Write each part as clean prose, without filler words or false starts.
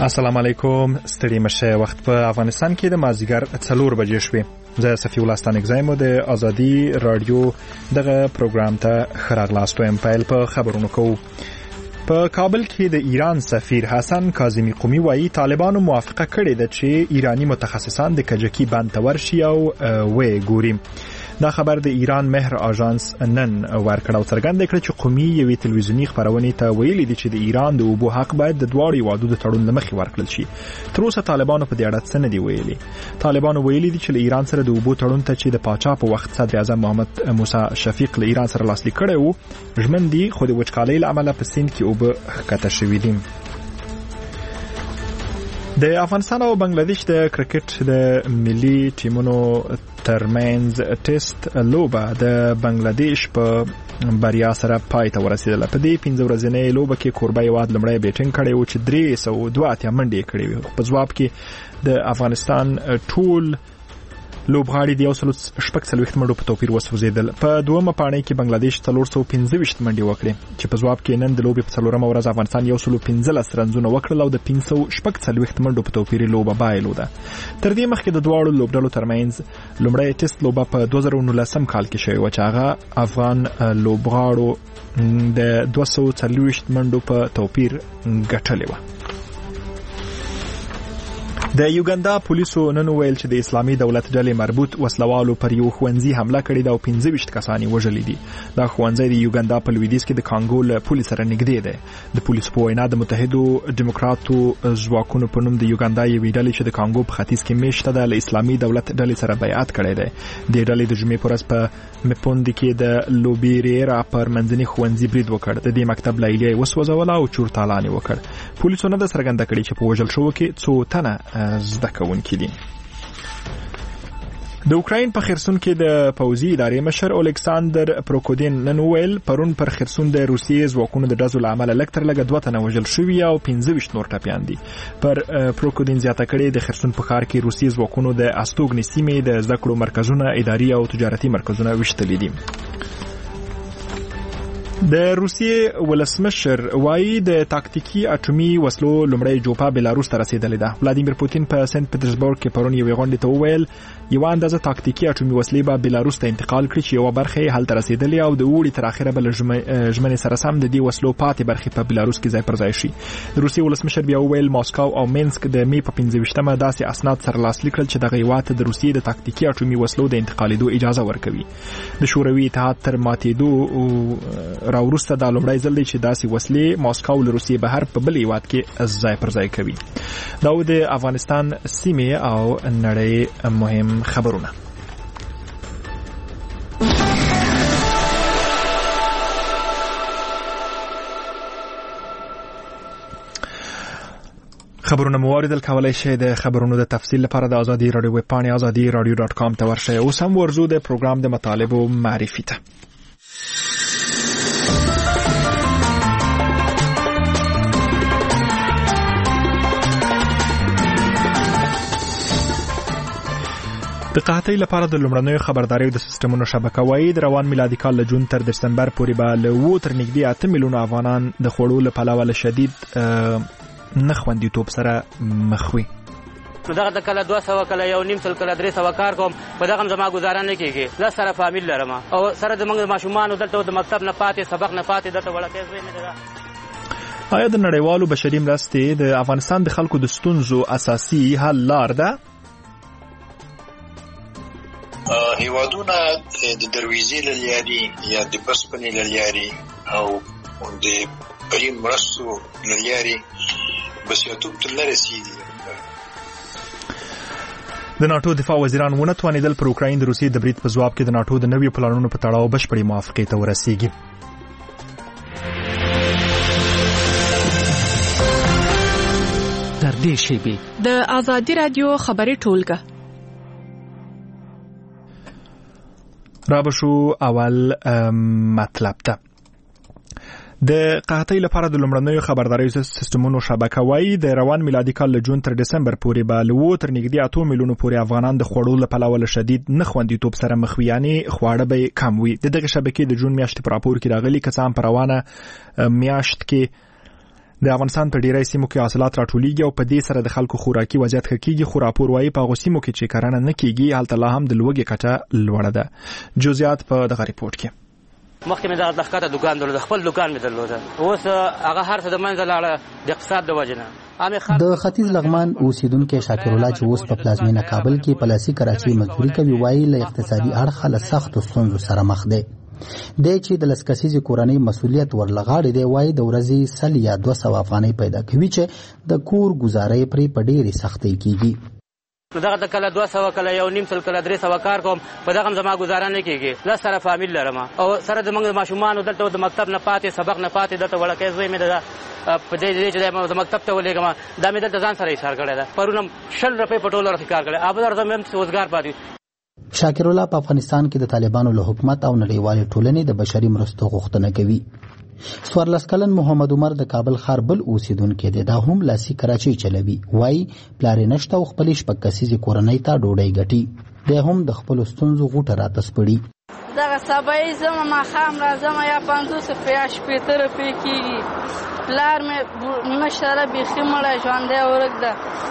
السلام علیکم. ستړي مشه. وخت په افغانستان کې د مازیګر 4 بجې شوې. زه صفی الله ستانګزایم د ازادي رادیو دغه پروګرام ته خراغلاست ویم. پیل په خبرونو کوو. په کابل کې د ایران سفیر حسن کاظمی قومی وایي طالبانو موافقه کړې ده چې ایرانی متخصصان د کجکی بند ته ورشي او وې ګوري. دا خبر د ایران مهر آژانس نن ورکړ او څرګنده کړ چې قومي یوې تلویزیونی خبرونه ته ویلي دي چې د ایران د اوبو حق باید د دواړو هیوادو د تړون لمخې ورکړل شي. تر اوسه طالبانو په دې اړه څه نه دی ویلي. طالبانو ویلي دي چې له ایران سره د اوبو تړون ته چې د پاچا په وخت صدر اعظم محمد موسی شفیق له ایران سره لاسلیک کړی وو ژمن دي، خو د وچکالۍ له امله په سیند کې اوبه ښکته شوي دي. د افغانستان او بنگلاديش د کرکټ د ملي ټیمونو ترمنځ ټیسټ لوبه د بنگلاديش په بریا سره پای ته ورسېدله. په دې 15 ورځې لوبه کې کوربه هیواد لمړی بیټینګ کړی و چې 302 منډې کړې وې. په ځواب کې د افغانستان ټول لوبغاړي د 140 منډو په توپیر وسوځیدل. په دومره پاڼې کې بنگلاديش 415 منډې وکړې چې په ځواب کې نن د لوبې په 4مه ورځ افغانستان 115 رنزونه وکړل او د 540 منډو په توپیر لوبه بایلوده. تر دې مخکې د دواړو لوبډلو ترمنځ لومړی ټیسټ لوبه په 2019 کال کې شوې و چې هغه افغان لوبغاړو د 240 منډو په توپیر ګټلې و. د یوګاندا پولیسو نن ویل چې د اسلامي دولت ډلې مربوط وسلوالو پر یو ښوونځي حمله کړې ده او 25 کسان یې وژلي دي. دا ښوونځی د یوګاندا په لویدیځ کې د کانګو له پولې سره نږدې دی. د پولیسو په وینا د متحدو دیموکراتو ځواکونو په نوم د یوګاندا یوې ډلې چې د کانګو په ختیځ کې میشته ده له اسلامي دولت ډلې سره بیعت کړی دی. د ډلې د جمعې په ورځ په مپوندي کې د لوبیریرا پر منځني ښوونځي برید وکړ. د دې مکتب لیلیه وسوځول او چورتالان وکړ. پولیسو نه د څرګنده کړي چې په وژل شوو کې څو تنه زده کوونکي دي. د اوکراین په خرسون کې د پوځي ادارې مشر الیکساندر پروکودین نن ویل پرون پر خرسون د روسیې ځواکونو د ډزو له امله لږ تر لږه 2 تنه وژل شوي او 25 نور ټپیان دي. پر پروکودین زیاته کړې د خرسون په ښار کې روسیې ځواکونو د استوګنې سیمې د زده کړو مرکزونه، اداري او تجارتي مرکزونه ویشتلي دي. د روسیې ولسمشر وایي د تاکتیکي اټومي وسلو لومړی جوپه بلاروس ته رسیدلې ده. ولادیمیر پوتین په سنت پټرزبورګ کې پرون یوې غونډې ته وویل یو اندازه تاکتیکي اټومي وسلې به بلاروس ته انتقال کړي چې یو برخه یې هلته رسیدلې او د اوړي تر اخره به ژمنې سره سم د دې وسلو پاتې برخې په بلاروس کې ځای پر ځای شي. د روسیې ولسمشر بیا وویل ماسکو او مینسک د می په 15مه داسې اسناد سره لاسلیک کړل چې دغه هیواد ته د روسیې د تاکتیکي اټومي وسلو د انتقالېدو اجازه ورکوي. د شوروي اتحاد تر ماتېدو راوروسته دا لومړی ځل دی چې داسې وسلې ماسکو له روسیې بهر په بل هیواد کې ځای پر ځای کوي. دا و د افغانستان سیمې او نړۍ مهم خبرونه. خبرونه مواردل کولای شئ د خبرونو د تفصیل لپاره د ازادي رادیو ویب پاڼې azadiradio.com ته ورشئ. اوس هم ورزو د پروګرام د مطالبو معرفي ته. د قحطۍ لپاره د لومړنیو خبرداري د سیستمونو شبکه وایي د روان میلادي کال له جون تر دسمبر پورې به له 2 تر نږدې 8 میلیونه افغانان د خوړو له پلوه له شدید نه خوندیتوب سره مخ وي. دغه د کله 200 کله 1.5 کله 300 کار کوم، په دغه زما گزاره نه کیږي. لا سره فامیل لرم او سره د موږ ماشومان دلته د مکتب نه پاتې سبق نه پاتې دلته وړکې زوی نه ده. آیا د نړیوالو بشري مرستې د افغانستان د خلکو د ستونزو اساسي حل لار ده؟ هیوادونه د درویزې له لارې یا د بسپنې له لارې او د پرې مرستو له لارې بسیاتوب ته نه رسېږي. د ناټو دفاع وزیران ونه توانېدل پر اوکراین د روسیې د برید په ځواب کې د ناټو د نویو پلانونو په تړاو بشپړې موافقې ته ورسېږي. تر دې شیبې د ازادي رادیو خبري ټولګه را بشو اول مطلب ده. د قحطۍ لپاره د لومړنیو خبرداري سیستمونو شبکه وایي د روان میلادي کال له جون تر دسمبر پورې به له تر نږدې 8 میلیونو پورې افغانان د خوړو له پلوه له شدید نه خوندیتوب سره مخ وي، یعنی خواړه به کم وي. د دغه شبکې د جون میاشتې په راپور کې راغلي کسان په روانه میاشت کې د افغانستان په ډیری سیمو کې حاصلات راټولیږي او په دې سره د خلکو خوراکي وضعیت ښه کیږي، خو راپور وايي په هغو سیمو کې چې کرنه نه کیږي هلته لا هم د لوږې کچه لوړه ده. جزئیات په دغه ریپورت کې. مخکې مې دغه ښکته دکان درلوده، خپل دکان مې درلوده، اوس هغه هر څه د منځه لاړه د اقتصاد د وجې نه. د ختیځ لغمان اوسیدونکو شاکر الله چې اوس په پلازمینه کابل کې پلاسي کراچي مزدوري کوي وایي له اقتصادي اړخه له سختو ستونزو سره مخ دی. د چې د لسکسیزې کورنۍ مسولیت ورلغاړي دی وایي د ورځې 100 یا 200 افغانۍ پیدا کوي چې د کور گزارې پرې په ډېرې سختۍ کېږي. دغه د کله 200 کله 1.5 کله 300 کار کوم، په دغه زما گزاره نه کېږي. 10 سره فامیل لرم او سره د موږ ماشومانو دلته د مکتب نه پاتې سبق نه پاتې دلته وړکې زوی مې ده په دې چې د مکتب ته ولېږم دا مې دلته ځان سره ایثار کړی ده. پرونه 100 روپۍ په ټوله ورځ کار کړی، ابل ارزم هم روزګار پاتې. شاکر الله په افغانستان کې د طالبانو له حکومت او نړیوالې ټولنې د بشري مرستو غوښتنه کوي. 14 کلن محمد عمر د کابل ښار بل اوسیدونکی دی، دا هم لاسي کراچۍ چلوي. وایي پلار یې نشته او خپلې 6 کسیزې کورنۍ ته ډوډۍ ګټي. دی هم د خپلو ستونزو غوټه راته سپړي. دغه سبا یې ځم ماښام راځم یا 50 روپۍ یا 80 روپۍ کېږي. پلار مې مشره بیخي مړه ژوندی ورک ده،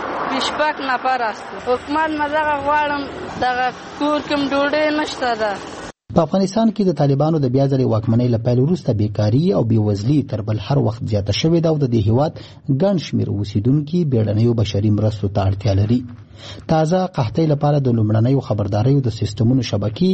26 نفر است. حکومت مې دغه غواړم دغه کور کې ډوډۍ نشته ده. په افغانستان کې د طالبانو د بیا ځلې واکمنۍ له پیل وروسته بیکاري او بېوزلي تر بل هر وخت زیاته شوې ده او د دې هېواد ګڼ شمېر اوسیدونکي بیړنیو بشري مرستو ته اړتیا لري. تازه قحطۍ لپاره د لومړنیو خبرداریو د سیستمونو شبکې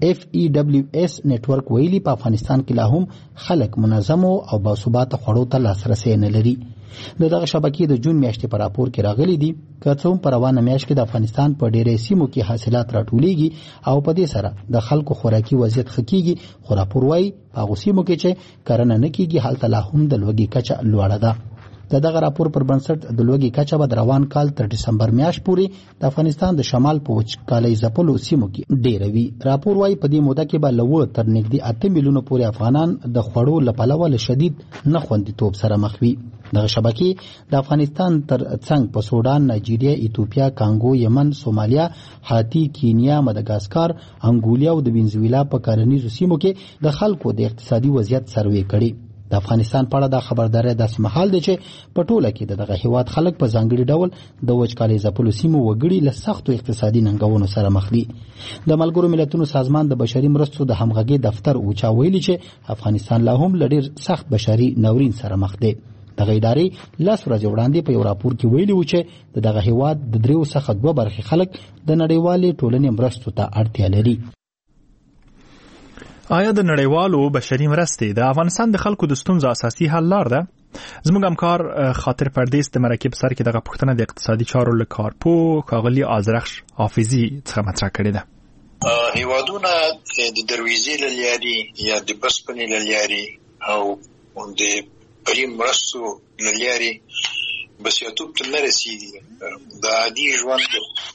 FEWS نټورک ویلي په افغانستان کې لا هم خلک منظمو او باثباته خوړو ته لاسرسی نه لري. د دغه شبکې د جون میاشتې په راپور کې راغلي دي که څه هم په روانه میاشت کې د افغانستان په ډېرې سیمو کې حاصلات راټولیږي او په دې سره د خلکو خوراکي وضعیت ښه کیږي، خو راپور وایي په هغو سیمو کې چې کرنه نه کیږي هلته لا هم د لوږې کچه لوړه ده. د دغه راپور پر بنسټ د لوږې کچه به د روان کال تر ډسمبر میاشت پورې د افغانستان د شمال په وچکالۍ ځپلو سیمو کې ډېره وي. راپور وایي په دې موده کې به له 9 تر نږدې 8 میلیونو پورې افغانان د خوړو له پلوه له شدید نه خوندیتوب سره مخ وي. دغه شبکې د افغانستان تر څنګ په سودان، نایجیریا، ایتوپیا، کانګو، یمن، سومالیا، هاتی، کینیا، مدغاسکار، انګولیا او د وینزویلا په کرنیزو سیمو کې د خلکو د اقتصادي وضعیت سروې کړي. د افغانستان په اړه دا خبرداری داسې مهال دی چې په ټوله کې دغه هیواد خلک په ځانګړي ډول د وچکالۍ ځپلو سیمو وګړي له سختو اقتصادي ننګونو سره مخ دي. د ملګرو ملتونو سازمان د بشري مرستو د همغږۍ دفتر اوچا ویلي چې افغانستان لا هم له ډېر سخت بشري ناورین سره مخ دی. دغه ادارې 10 ورځې وړاندې په یو راپور کې ویلي و چې دغه هیواد د 3 څخه 2 برخې خلک د نړیوالې ټولنې مرستو ته اړتیا لري. آیا د نړیوالو بشري مرستې د افغانستان د خلکو د ستونزو اساسي حل لار ده؟ زموږ همکار خاطر پردیس د مرکې په سر کې دغه پوښتنه د اقتصادي چارو له کارپوه ښاغلي آذرخش حافظي څخه مطرح کړې ده. هیوادونه د درویزې له لارې یا د بسپنې له لارې او د پرې مرستو له لارې بسیاتوب ته نه رسېږي. د عادي ژوند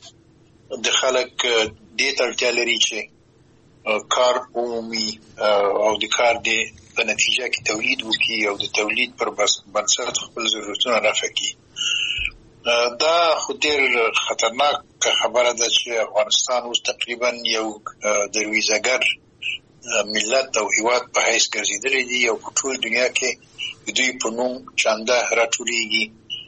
د خلک دې ته اړتیا لري چې کار عمومي او د کار په نتیجه کې تولید وکړي او د تولید پر بنسټ خپل ضرورتونه رفع کړي. دا خو ډېر خطرناک خبره ده چې افغانستان اوس تقریبا یو درویزه‌ګر ملت او هیواد په حیث ګرځېدلی دی او په ټول دنیا کې د دوی په نوم چانده راټولیږي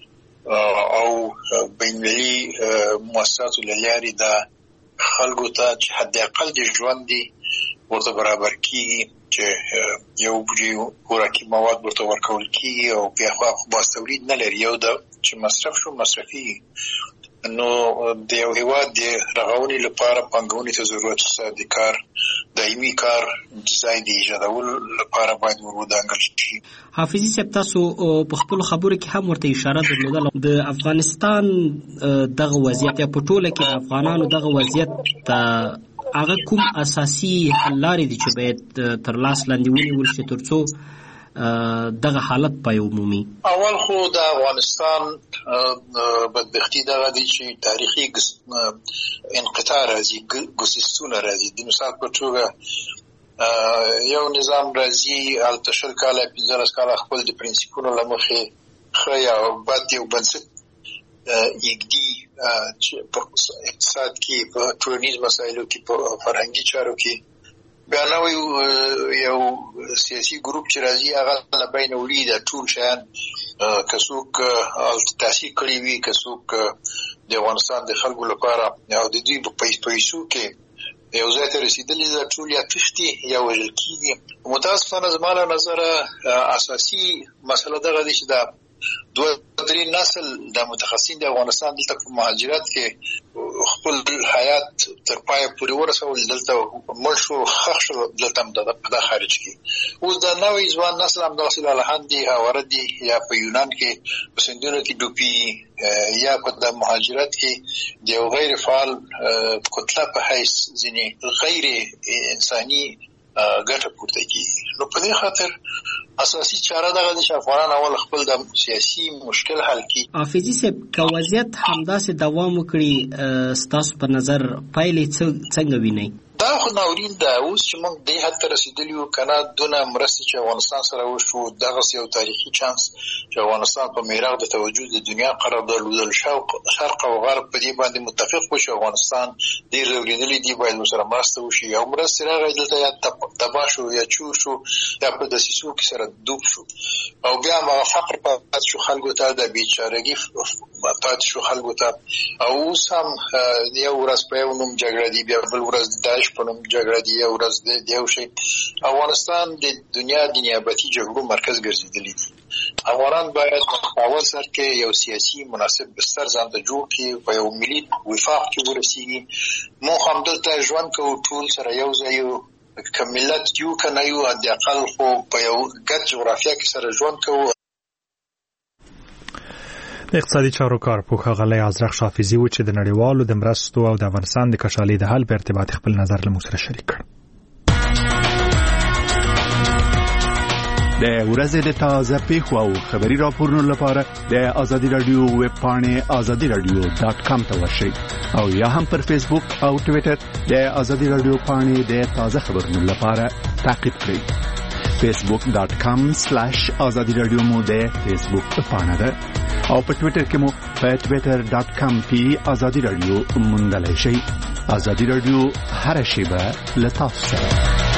او بین‌المللي مؤسساتو له لارې دا خلکو ته چې حد اقل د ژوند دی ورته برابر کیږي چې یو بوجي خوراکي مواد ورته ورکول کیږي او بیا خو باز تولید نه لري یو د چې مصرف شو مصرفي. نو د یو هیواد د رغونې لپاره پانګونې ته ضرورت شته. د کار دایمي کار ځای د ایجادولو لپاره باید ودانګل شي. حافظي صاحب تاسو په خپل خبرو کې هم ورته اشاره درلودله د افغانستان دغه وضعیت په ټوله کې د افغانانو دغه وضعیت هغه کوم اساسي حل لارې دي چې باید تر لاس لاندې ونیول شي ترڅو دغه حالت پای عمومي؟ اول خو د افغانستان بدبختی دغه دی چې تاریخي انقطاع راځي، ګسستونه راځي. د مثال په توګه یو نظام راځي هلته 20 کاله 15 کاله خپل د پرنسیپونو له مخې ښه یا بد یو بنسټ یږدي چې په اقتصاد کې، په ټولنیز مسایلو کې، په فرهنګي چارو کې بیا نو یو سیاسي ګروپ چې راځي هغه له بین وړي د ټول شیان کڅوک تاسیس کړی وي کڅوک د افغانستان د خلکو لپاره او د دوی په پیسو کې یو ځای ته رسیدلي دا ټول یا تښتي یا وژل کېږي. متاسفانه زما له نظره اساسي مسله دغه ده چې دا 2-3 نسل د متخصصین د افغانستان دلته په مهاجرت کې خپل حیات تر پای پورې ورسول، دلته مړ شو خښ شو، دلته د خارج کې اوس د نوې ځوان نسل هم داسې لاهند دي هواره دي یا په یونان کې په سندونو کې ډوبي یا په د مهاجرت کې د یو غیر فعال کتله په حیث ځینې غیر انساني ګټه پورته کیږي. نو په دې خاطر اساسي چاره دغه چې افغانان اول خپل د سیاسي مشکل حل کړي. حافظي صاحب که وضعیت همداسې دوام وکړي ستاسو په نظر پایلې څنګه وینئ؟ دا خو ناورین ده. اوس چې موږ دې حد ته رسېدلي یو که نه دونه مرستې چې افغانستان سره وشو دغسې یو تاریخي چانس چې افغانستان په میراث د توجه د دنیا قرار درلودل شرق او غرب په دې باندې متفق وشو افغانستان ډېر ځورېدلی دي باید ورسره مرسته وشي او مرستې راغی دلته یا تباه شو یا چور شو یا په دسیسو کې سره ډوب شو او بیا هم فقر پاتې شو خلکو ته د بېچارګي پاتې شو خلکو ته او اوس هم یو ورځ په یو نوم جګړه دي بیا بل ورځ داعش په نوم جګړه دي یو ورځ د یو شی. افغانستان د دنیا د نیابتي جګړو مرکز ګرځېدلی دي. افغانان باید په اول سر کې یو سیاسي مناسب بستر ځان ته جوړ کړي په یو ملي وفاق کې ورسېږي. موږ همدلته ژوند کوو ټول سره یو ځای یو که ملت یو که نه یو حداقل خو په یو ګډ جغرافیه کې سره ژوند کوو. د اقتصادي چارو کارپوه غلی ازرق حافظي و چې د نړیوالو د مرستو او د افغانستان د کشالۍ د حل په ارتباط خپل نظر له موږ سره شریک کړ. د ورځې د تازه پیښو او خبري راپورونو لپاره د آزادي رادیو ویب پاڼې azadiradio.com ته ورشئ او یا هم پر فیسبوک او ټوئیټر د آزادي رادیو پاڼې د تازه خبرونو لپاره تعقیب کړئ. facebook.com/azadiradio مو د فیسبوک پاڼه ده او په ټوئیټر کې مو په twitter.com کې آزادي رادیو موندلای شئ. آزادي رادیو هر شیبه له تاسو سره.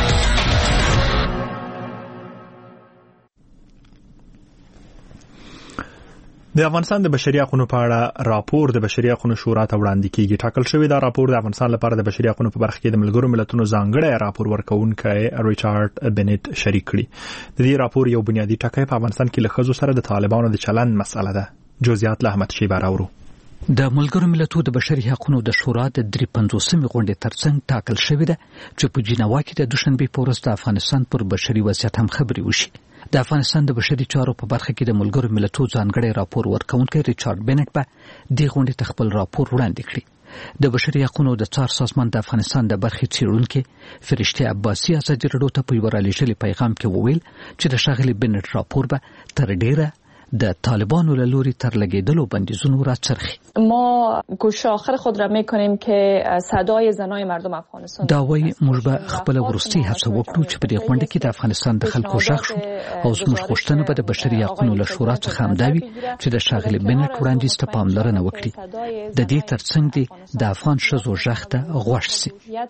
د افغانستان د بشري حقوقو په اړه راپور د بشري حقوقو شورا ته وړاندې کیږي. ټاکل شوی دا راپور د افغانستان لپاره د بشري حقوقو په برخه کې د ملګرو ملتونو ځانګړی راپور ورکوونکی ریچارډ بنټ شریک کړي. د دې راپور یو بنیادی ټکی په افغانستان کې له ښځو سره د طالبانو د چلند مسله ده. جزئیات له احمد شیبه راوړو. د ملګرو ملتونو د بشري حقوقو د شورا د 53مې غونډې ترڅنګ ټاکل شوی ده چې په جنیوا کې د دوشنبه په ورځ د افغانستان پر بشري وضعیت هم خبري وشي. د افغانستان د بشري چارو په برخه کې د ملګرو ملتونو ځانګړی راپور ورکوونکی ریچارډ بنټ به د غونډې خپل راپور وړاندې کړي. د بشري حقوقو د څار سازمان د افغانستان د برخې څیړونکو فرشته عباسي ازادي رادیو ته په ورالېږلي پیغام کې وویل چې د شاغلي بنټ راپور به تر ډیره د طالبانو له لوري تر لګیدلو بندیزونو راچرخي. ما گوش آخر خود را میکنیم که صدای زنای مردم افغانستان دا وایي موږ به خپل ورستي هڅه وکړو چې په دې غونډه کې د افغانستان د خلکو غږ شو او زموږ غوښتنه به د بشري حقوقو له شورا څخه هم دا وي چې د شاغلي بنټ وړاندیز ته پاملرنه وکړي. د دې ترڅنګ د افغان ښځو غږ ته غوږ شي.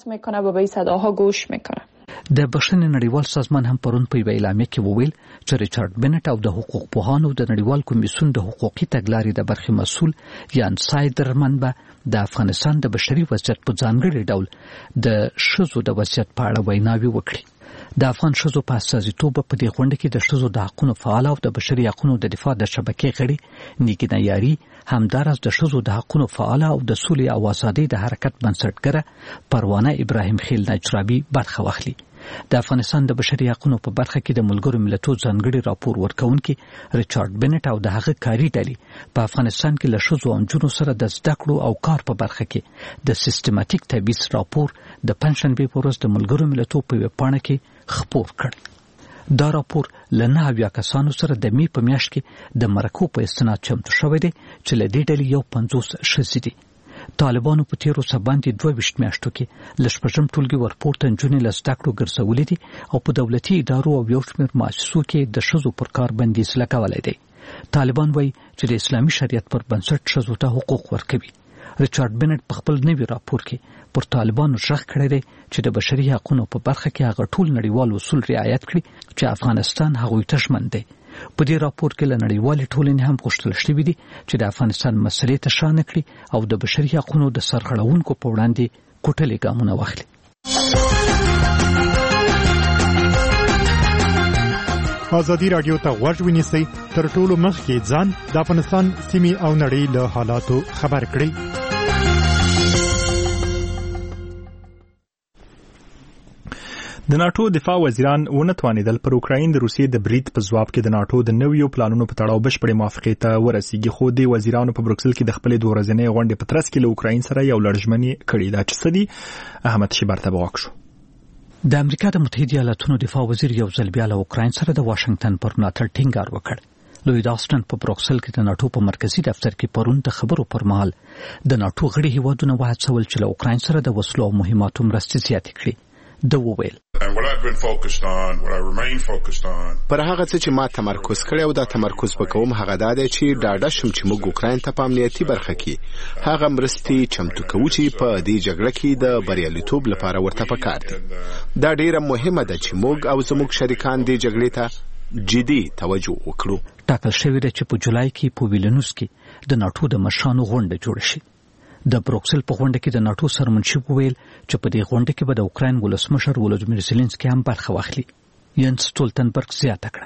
د بشري نړیوال سازمان هم پرون په اعلامیه کې وویل چې ریچارډ بنټ او د حقوق پوهانو د نړیوال کمیسیون د حقوقي تګلارې د برخې مسؤل یان سایدرمن به د افغانستان د بشري وضعیت په ځانګړي ډول د ښځو د وضعیت په اړه ویناوي وکړي. د افغان ښځو په اساسیتوب په دې غونډه کې د ښځو د حقوقو فعال او د بشري حقوقو د دفاع د شبکې غړي نیګنا یاري همدارس د ښځو د حقوقو فعال او د سولې او ازادۍ د حرکت بنسټګره پروانه ابراهیم خیل نجرابي برخه واخلي. د افغانستان د بشري حقوقو په برخه کې د ملګرو ملتونو ځانګړي راپور ورکوونکي ریچارډ بنټ او د هغه کاري ډلې په افغانستان کې له ښځو او نجونو سره د زده کړو او کار په برخه کې د سیستماتیک تبعیض راپور د پنځشنبه په ورځ د ملګرو ملتونو په ویب پاڼه کې خپور کړ. دا راپور له 9 کسانو سره د می په میاشت کې د مرکو په استناد چمتو شوی دی چې له دې ډلې یو 50 ښځې دي. طالبانو په تیرو سباندې 22 میاشتو کې لشپږم ټولګي ورپورته نجونې له زده کړو ګرځولې دي او په دولتي ادارو او یو شمېر مؤسسو کې د ښځو پر کار بندیز لګولی دی. طالبان وایي چې د اسلامي شریعت پر بنسټ ښځو ته حقوق ورکوي ریچارډ بنټ په خپل نوي راپور کې پر طالبانو ژغ کړی دی چې د بشري حقوقو په برخه کې هغه ټول نړیوال اصول رعایت کړي چې افغانستان هغوی ته ژمن دی. په دې راپور کې له نړیوالې ټولنې هم غوښتل شوي دي چې د افغانستان مسلې ته شا نه کړي او د بشري حقوقو د سرغړونکو په وړاندې کوټلې ګامونه واخلي. ازادي راډیو ته غوږ ونیسئ، تر ټولو مخکې ځان د افغانستان سیمې او نړۍ له حالاتو خبر کړئ. د ناتو دفاع وزیران ونه توانیدل پر اوکراین د روسیې د برید په ځواب کې د ناتو د نویو پلانونو په تړاو بشپړې موافقې ته ورسیږي، خو د وزیرانو په بروکسل کې د خپلې 2 ورځنۍ غونډې په ترڅ کې له اوکراین سره یو لړژمنې کړې ده چې سدي احمد شیبر ته وغوښتو. د امریکا د متحده ایالاتونو دفاع وزیر یو ځل بیا له اوکراین سره د واشنگټن پر ملاتړ ټینګار وکړ. لوید آسټن په بروکسل کې د ناتو په مرکزی دفتر کې پرون د خبرو پر مهال د ناتو غړي هیوادونه وهڅول چې له اوکراین سره د وسلو او مهماتو مرستې زیاتې کړي. د وویل پر هغه څه چې ما تمرکز کړی او دا تمرکز وکوم هغه دا دی چې ډاډه شم چې موږ اوکراین ته په امنیتي برخه کې هغه مرستې چمتو کوو چې په دې جګړه کې د بریالیتوب لپاره ورته پکار دي. دا ډیره مهمه ده چې موږ او زموږ شریکان دې جګړې ته جدي توجه وکړو. ټاکل شوی دی چې په جولای کې په ویلنوس کې د ناتو د مشرانو غونډه جوړه شي. د بروکسل په غونډه کې د ناتو سرمنشپ ویل چې په دې غونډه کې به د اوکراین ولسمشر ولودیمیر زيلنسکي هم برخه واخلي. ینس ستولتنبرګ زیاته کړه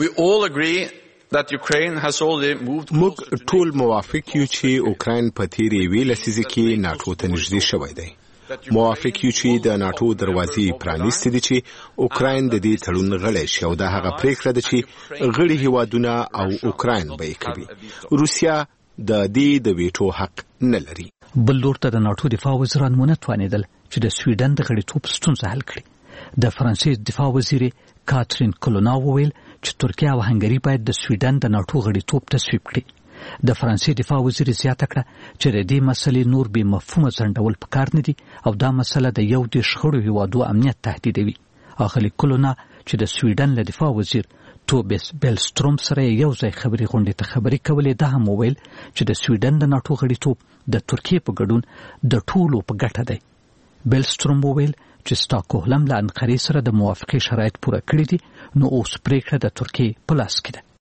موږ ټول موافق یو چې اوکراین په تیرې یوې لسیزې کې ناتو ته نږدې شوی دی. موافق یو چې د ناتو دروازې پرانیستې دي چې اوکراین د دې تړون غړی شي او دا هغه پریکړه ده چې غړي هیوادونه او اوکراین به یې کوي. روسیا د دې د ویټو حق نه لري. بل لور ته د ناتو دفاع وزیران ونه توانیدل چې د سویډن د غړیتوب ستونزه حل کړي. د فرانسې دفاع وزیر کاترین کولونا وویل چې ترکیه او هنګری باید د سویډن د ناتو غړیتوب تصویب کړي. د فرانسې دفاع وزیر زیاته کړه چې د دې مسلې نور به مفهومه ځنډول پکار نه دي او دا مسله د یو د شخړو هیوادو امنیت تهدیدوي. اخلي کولونا چې د سویډن له دفاع وزیر توبس بیلستروم سره یو ځای خبري غونډې ته خبري کولې. دا هم وویل چې د سویډن د ناتو غړیتوب د ترکیه په ګډون د ټولو په ګټه دی. بیلستروم وویل چې سټاکهولم له انقرې سره د موافقې شرایط پوره کړي دي، نو اوس پریکړه د ترکیه په لاس کې ده.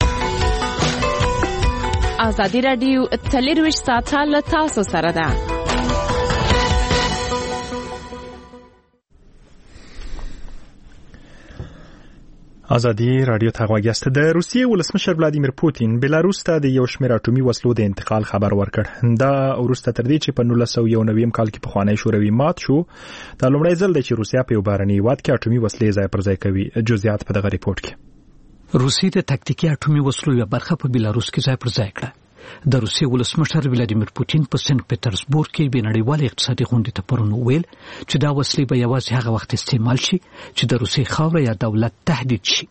ازادي راډیو 24 ساعته له تاسو سره ده. ازادي راډیو ته غوږیاست. د روسیې ولسمشر ولادیمیر پوتین بلاروس ته د یو شمېر اټومي وسلو د انتقال خبر ورکړ. دا وروسته تر دې چې په 1991 کال کې پخوانی شوروي مات شو، دا لومړی ځل دی چې روسیا په یو بهرني هیواد کې اټومي وسلې ځای پر ځای کوي. جزئیات په دغه ریپورت کې. روسیې د تکتیکي اټومي وسلو یو برخه په بلاروس کې ځای پر ځای کړه. د روسیې ولسمشر ولادیمیر پوتین په سنت پټرزبورګ کې بینړیوال اقتصادي غونډې ته پرون ویل چې دا وسلې به یوازې هغه وخت استعمال شي چې د روسیې خاوره یا دولت تهدید شي.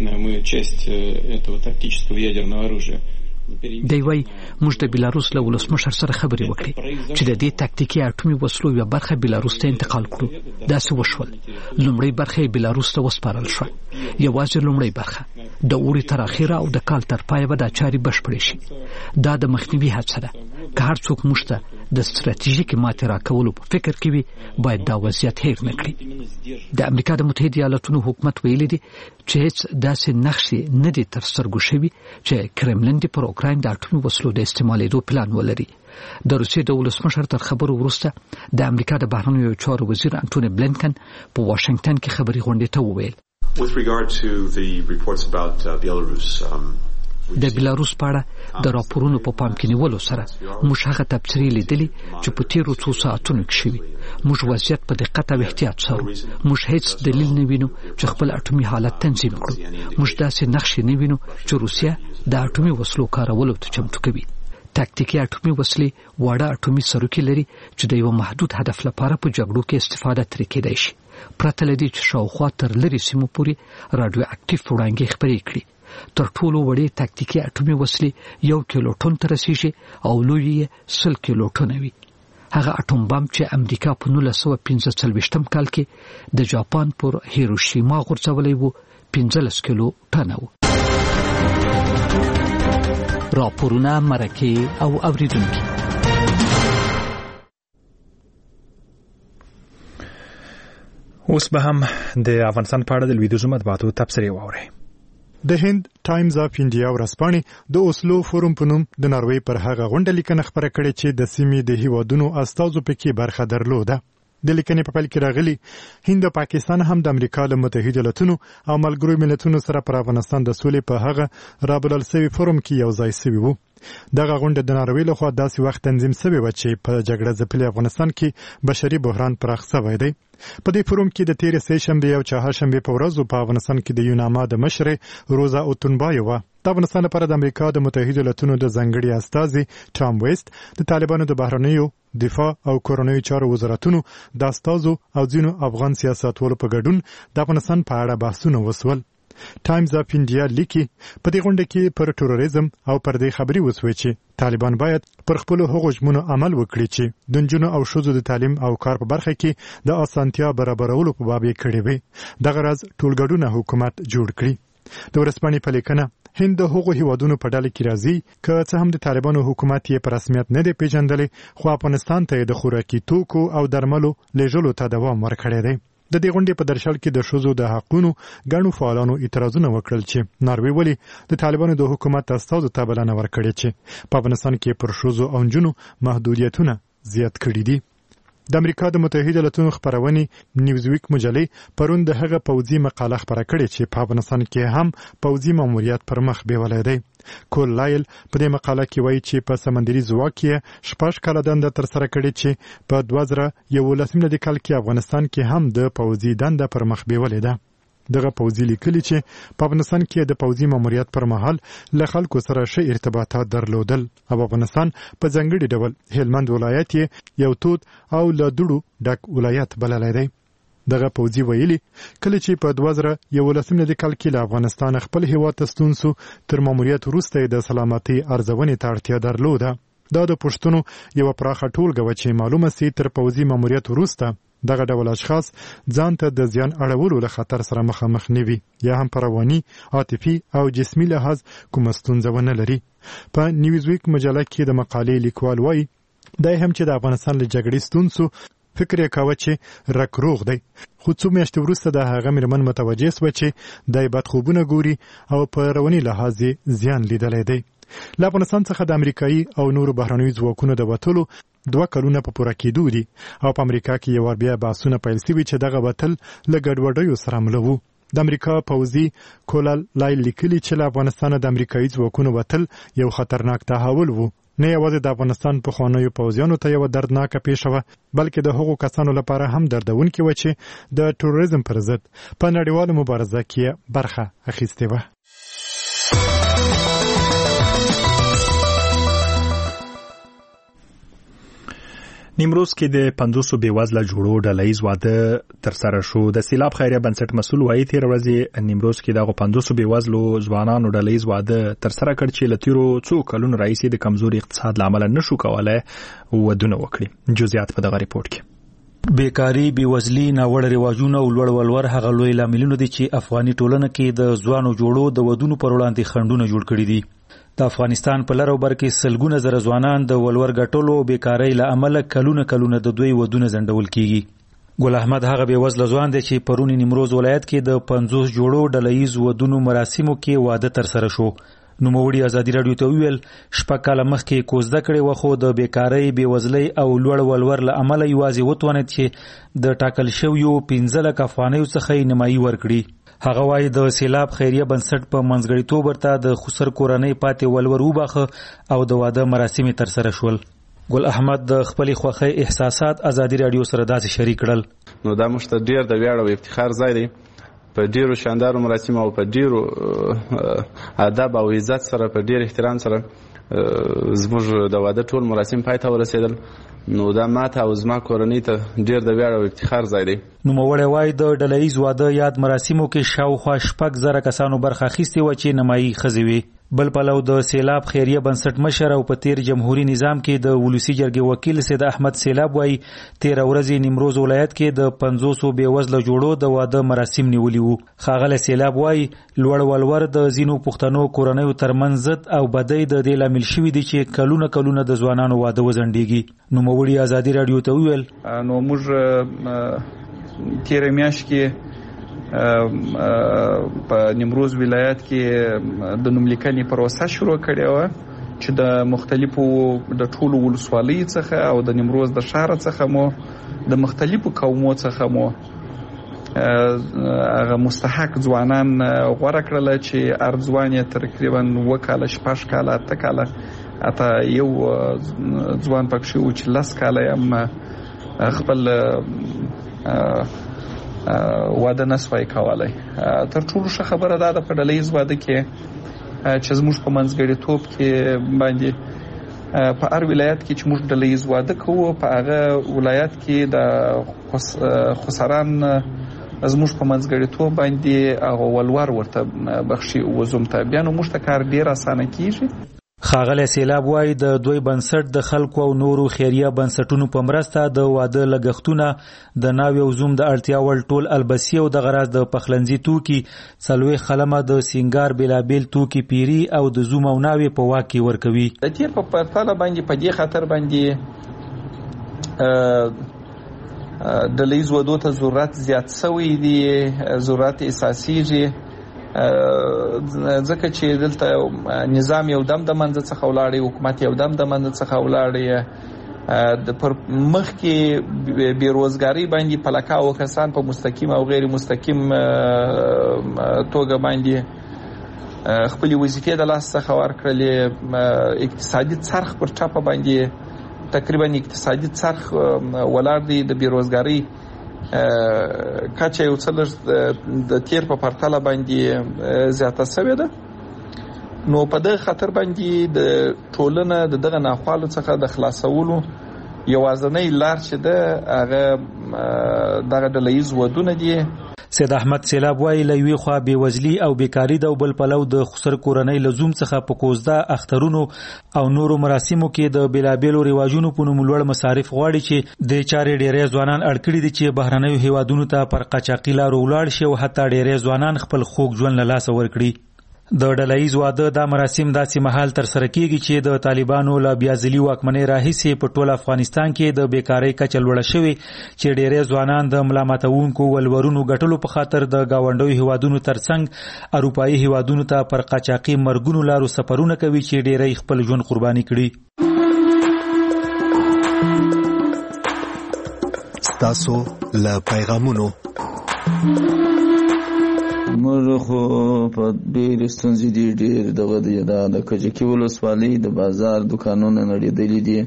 دی وای موږ د بلاروس له ولسمشر سره خبرې وکړې چې د دې تکتیکي اټومي وسلو یو برخه بلاروس ته انتقال کړو. دا څه وشول. لومړی برخه بلاروس ته وسپارل شو. یوازې لومړی برخه د اوړي تر اخره او د کال تر پایه به دا چاري بشپړې شي. دا د مخنیوي هڅه ده. که هر څوک موږ ته د ستراتیژیکي ماتې راکولو په فکر کې وي، باید دا وضعیت هیر نه کړي. د امریکا د متحده ایالاتونو حکومت ویلي دي چې هیڅ داسې نقشې نه دي تر سترګو شوي چې کرملین دې پر اوکراین د اټومي وسلو د استعمالېدو پلان ولري. د روسیې د ولسمشر تر خبرو وروسته د امریکا د بهرنیو چارو وزیر انټونی بلینکن په واشنگټن کې خبري غونډې ته وویل د بلاروس په اړه د راپورونو په پام کې نیولو سره موږ هغه تبصرې لیدلې چې په تیرو څو ساعتونو کې شوي. موږ وضعیت په دقت او احتیاط څارو. موږ هیڅ دلیل نه وینو چې خپل اټومي حالت تنظیم کړو. موږ داسې نقشې نه وینو چې روسیا د اټومي وسلو کارولو ته چمتو کوي. تکتیکي اټومي وسلې واړه اټومي سروکي لري چې د یو محدود هدف لپاره په جګړو کې استفاده ترې کېدای شي. پرته له دې چې شاوخوا تر لرې سیمو پورې راډیو اکټیو وړانګې خپرې کړي. تر ټولو وړې تکتیکي اټومي وسلې 1 کیلو ټن ته رسیږي او لوی یې 100 کیلو ټن وي. هغه اټوم بم چې امریکا په 1945 کال کې د جاپان پر هیروشیما غورځولې وو 15 کیلو ټن وو. راپورونه مرکه او اوریدونکو اوس به هم د افغانستان په اړه د لویدیځو مطبوعاتو تبصرې واورئ. د هند ټایمز اف انډیا ورځپاڼې د اوسلو فورم په نوم د ناروې پر هغه غونډه لیکنه خپره کړې چې د سیمې د هیوادونو استازو پکې برخه درلوده. د لیکنې په پیل کې راغلي هند او پاکستان هم د امریکا له متحده ایالاتونو او ملګرو ملتونو سره پر افغانستان د سولې په هغه رابلل شوي فورم کې یو ځای شوي وو. دغه غونډه د ناروې لخوا داسې وخت تنظیم شوې وه چې په جګړه ځپلي افغانستان کې بشري بحران پراخ شوی دی. په دې فورم کې د تېرې سې شنبې او چهارشنبې په ورځو په افغانستان کې د یوناما د مشرې روزا اوتونبایووا د افغانستان لپاره د امریکا د متحده ایالاتونو د ځانګړي استازي ټام ویست، د طالبانو د بهرنیو دفاع او کورنیو چارو وزارتونو د استازو او ځینو افغان سیاستوالو په ګډون د افغانستان په اړه بحثونه وسول. ټایمز اف انډیا لیکي په دې غونډه کې پر تروریزم او پر دې خبري وسوي چې طالبان باید پر خپل هغو ژمنو عمل وکړي چې د نجونو او ښځو د تعلیم او کار په برخه کې د اسانتیا برابرولو په باب یې کړی وي. دغه راز ټولګډونه حکومت جوړ کړي. د ورځپاڼې په لیکنه هند د هغو هیوادونو په ډله کې راځي که څه هم د طالبانو حکومت یې په رسمیت نه دی پیژندلی، خو افغانستان ته د خوراکي توکو او درملو لیږلو ته دوام ورکړی دی. د دې غونډې په درشل کې د ښځو د حقونو ګڼو فعالانو اعتراضونه وکړل چې ناروې ولې د طالبانو د حکومت استازو ته بلنه ورکړې چې په افغانستان کې پر ښځو او نجونو محدودیتونه زیات کړي دي. د امریکا د متحده ایالاتونو خپرونې نیوزویک مجلې پرون د هغه پوځي مقاله خپره کړې چې په افغانستان کې هم پوځي ماموریت پر مخ بیولی دی. کول لایل په دې مقاله کې وایي چې په سمندري ځواک کې 6 کاله دنده ترسره کړې چې په 2011 میلادي کال کې افغانستان کې هم د پوځي دنده پر مخ بیولې ده. دغه پوځي لیکلي چې په افغانستان کې د پوځي ماموریت پر مهال له خلکو سره ښه ارتباطات درلودل او افغانستان په ځانګړي ډول هلمند ولایت یې یو تود او له دوړو ډک ولایت بللی دی. دغه پوځي ویلي کله چې په 2011 میلادي کال کې له افغانستان خپل هیواد ته ستون سو تر ماموریت وروسته د سلامتۍ ارزونې ته اړتیا درلوده. دا د پښتنو یو پراخه ټولګه وه چې معلومه سي تر پوځي ماموریت وروسته دغه ډول اشخاص ځان ته د زیان اړولو له خطر سره مخامخ نه وي یا هم په رواني، عاطفي او جسمي لحاظ کومه ستونزه ونه لري. په نیوزویک مجله کې د مقالې لیکوال وایي دا هم چې د افغانستان له جګړې ستون سو فکر یې کاوه چې رکروغ دی، خو څو میاشتې وروسته د هغه مېرمن متوجه سوه چې دی بدخوبونه ګوري او په رواني لحاظ یې زیان لیدلی دی. له افغانستان څخه د امریکایي او نورو بهرنیو ځواکونو د وتلو 2 کلونه په پوره کېدو دي او په امریکا کې یو بیا بحثونه پیل شوي چې دغه وتل له ګډوډیو سره مله وو. د امریکا پوځي کولال لایل لیکلي چې له افغانستانه د امریکایي ځواکونو وتل یو خطرناک تحول وو. نه یوازې د افغانستان پخوانیو پوځیانو ته یوه دردناکه پیښه وه، بلکې د هغو کسانو لپاره هم دردونکې وه چې د تروریزم پر ضد په نړیواله مبارزه کې برخه اخیستې وه. نیمروز کې د 500 بېوزله جوړو ډلهییز واده ترسره شو. د سیلاب خیریه بنسټ مسؤل وایي تېره ورځ نیمروز کې دغه 500 بېوزلو ځوانانو ډلهییز واده ترسره کړ چې له تېرو څو کلونو راهیسې د کمزوري اقتصاد له امله نشو کولی ودونه وکړي. جزئیات په دغه ریپورټ کې. بیکاری، بیوزلي، ناوړه رواجونه او لوړ ولور هغه لوی لاملونه دي چې افغاني ټولنه کې د ځوانو جوړو د ودونو پر وړاندې خنډونه جوړ کړي دي. د افغانستان په لر او بر کې سلګونه زره ځوانان د ولور ګټلو او بیکارۍ له امله کلونه د دوی ودونه ځنډول کیږي. ګل احمد هغه بېوزله ځوان دی چې پرون نیمروز ولایت کې د 50 جوړو ډلهییز ودونو مراسمو کې واده ترسره شو. نوموړي ازادي راډیو ته ویل 6 کاله مخکې کوزده کړې وه، خو د بیکارۍ، بېوزلۍ او لوړ ولور له امله یوازې وتوانېد چې د ټاکل شویو 15 لک افغانیو څخه یې نیمایي ورکړي. هغه وایي د سیلاب خیریه بنسټ په منځګړیتوب ورته د خسر کورنۍ پاتې ولور وباخه او د واده مراسم ترسره شول. ګل احمد د خپلې خوښۍ احساسات ازادي راډیو سره داسې شریک کړل. نو دا موږ ته ډېر د ویاړ او افتخار ځای دی. په ډېرو شاندارو مراسمو او په ډېرو ادب او عزت سره په ډېر احترام سره زموږ د واده ټول مراسم پای ته ورسېدل. نو دا ماته او زما کورنۍ ته ډېر د ویاړ او افتخار ځای دی. نوموړی وایي د ډلهییز واده یاد مراسمو کې شاوخوا 6,000 کسانو برخه اخیستې وه چې نیمایي ښځې وې. بل پلو د سیلاب خیریه بنسټ مشر او په تیر جمهوریت نظام کې د ولسی جرګې وکیل سید احمد سیلاب وایي 13 ورځې نیمروز ولایت کې د 500 بېوزله جوړو د واده مراسم نیولي وو. ښاغلی سیلاب وایي لوړ ولور د ځینو پښتنو کورنیو ترمنځ ضد او بدۍ د دې لامل شوي دي چې کلونه د ځوانانو واده وځنډېږي. نوموړي ازادي راډیو ته وویل نو موږ تیر میاشت کې په نیمروز ولایت کې د نوملیکنې پروسه شروع کړې و چې د مختلفو د ټولو ولسوالۍ څخه او د نیمروز د ښار څخه مو د مختلفو قومو څخه مو هغه مستحق ځوانان غوره کړل چې ارځوان یې تقریبا 2 کاله 6 کاله 8 کاله اته یو ځوان پکښې و چې 10 کاله هم خپل واده نسوای کولای. تر ټولو ښه خبره دا ده په ډلهییز واده کې چې زموږ په منځګړیتوب کې باندې په هر ولایت کې چې موږ ډلهییز واده کوو په هغه ولایت کې د خسران زموږ په منځګړیتوب باندې هغه ولور ورته بخشي وزوم ته بیا نو موږ ته کار ډیر اسانه کیږي. ښاغلی سیلاب وایي د دوی بنسټ د خلکو او نورو خیریه بنسټونو په مرسته د واده لګښتونه د ناوې او زوم د اړتیا وړ ټول البسي او د غراض د پخلنځي توکي 40 خلمه د سینګار بېلابېل توکي پیري او د زوم او ناوې په واک کې ورکوي. د تیر په پرتله باندې په دې خاطر باندې ډلهییز ودو ته ضرورت زیات شوی دی، ضرورت اساسیږي ځکه چې دلته نظام یو دم د منځ څخه ولاړی، حکومت یو دم د منځ څخه ولاړی، د پر مخ کې بیروزګاری باندې پلکاو کسان په مستقیم او غیر مستقیم توګه باندې خپل وظیفې د لاس څخه ورکړلې. اقتصادي څرخ پر ټاپه باندې تقریبا اقتصادي څرخ ولاړ دی، د بیروزګاری کچه یو څلر د تیر په پرتله باندې زیاته شوې ده. نو په دغه خاطر باندې د ټولنه د دغه ناخوالو څخه د خلاصولو یوازینۍ لار چې ده هغه دغه ډلهییز ودونه دي. سید احمد سیلاب وایي له یوې خوا بېوزلي او بیکاري ده او بل پلو د خسر کورنۍ له زوم څخه په کوزده اخترونو او نورو مراسمو کې د بېلابېلو رواجونو په نوم لوړ مصارف غواړي چې د چارې ډېری ځوانان اړ کړي دي چې بهرنیو هیوادونو ته پر قاچاقي لارو ولاړ شي او حتی ډېری ځوانان خپل خوږ ژوند له لاسه ورکړي. د ډلهییز واده دا مراسم داسې مهال ترسره کیږي چې د طالبانو له بیازلي واکمنۍ راهیسې په ټول افغانستان کې د بیکارۍ کچه لوړه شوې چې ډېری ځوانان د ملامتونکو ولورونو ګټلو په خاطر د ګاونډیو هیوادونو ترڅنګ اروپایي هیوادونو ته پر قاچاقي مرګونو لارو سفرونه کوي چې ډېری خپل ژوند قرباني کړي. ستاسو له پیغامونو موږ خو په ډېرې ستونزې دي، ډېر دغه دی د کجکي ولسوالۍ د بازار دوکانونه نړېدلي دي،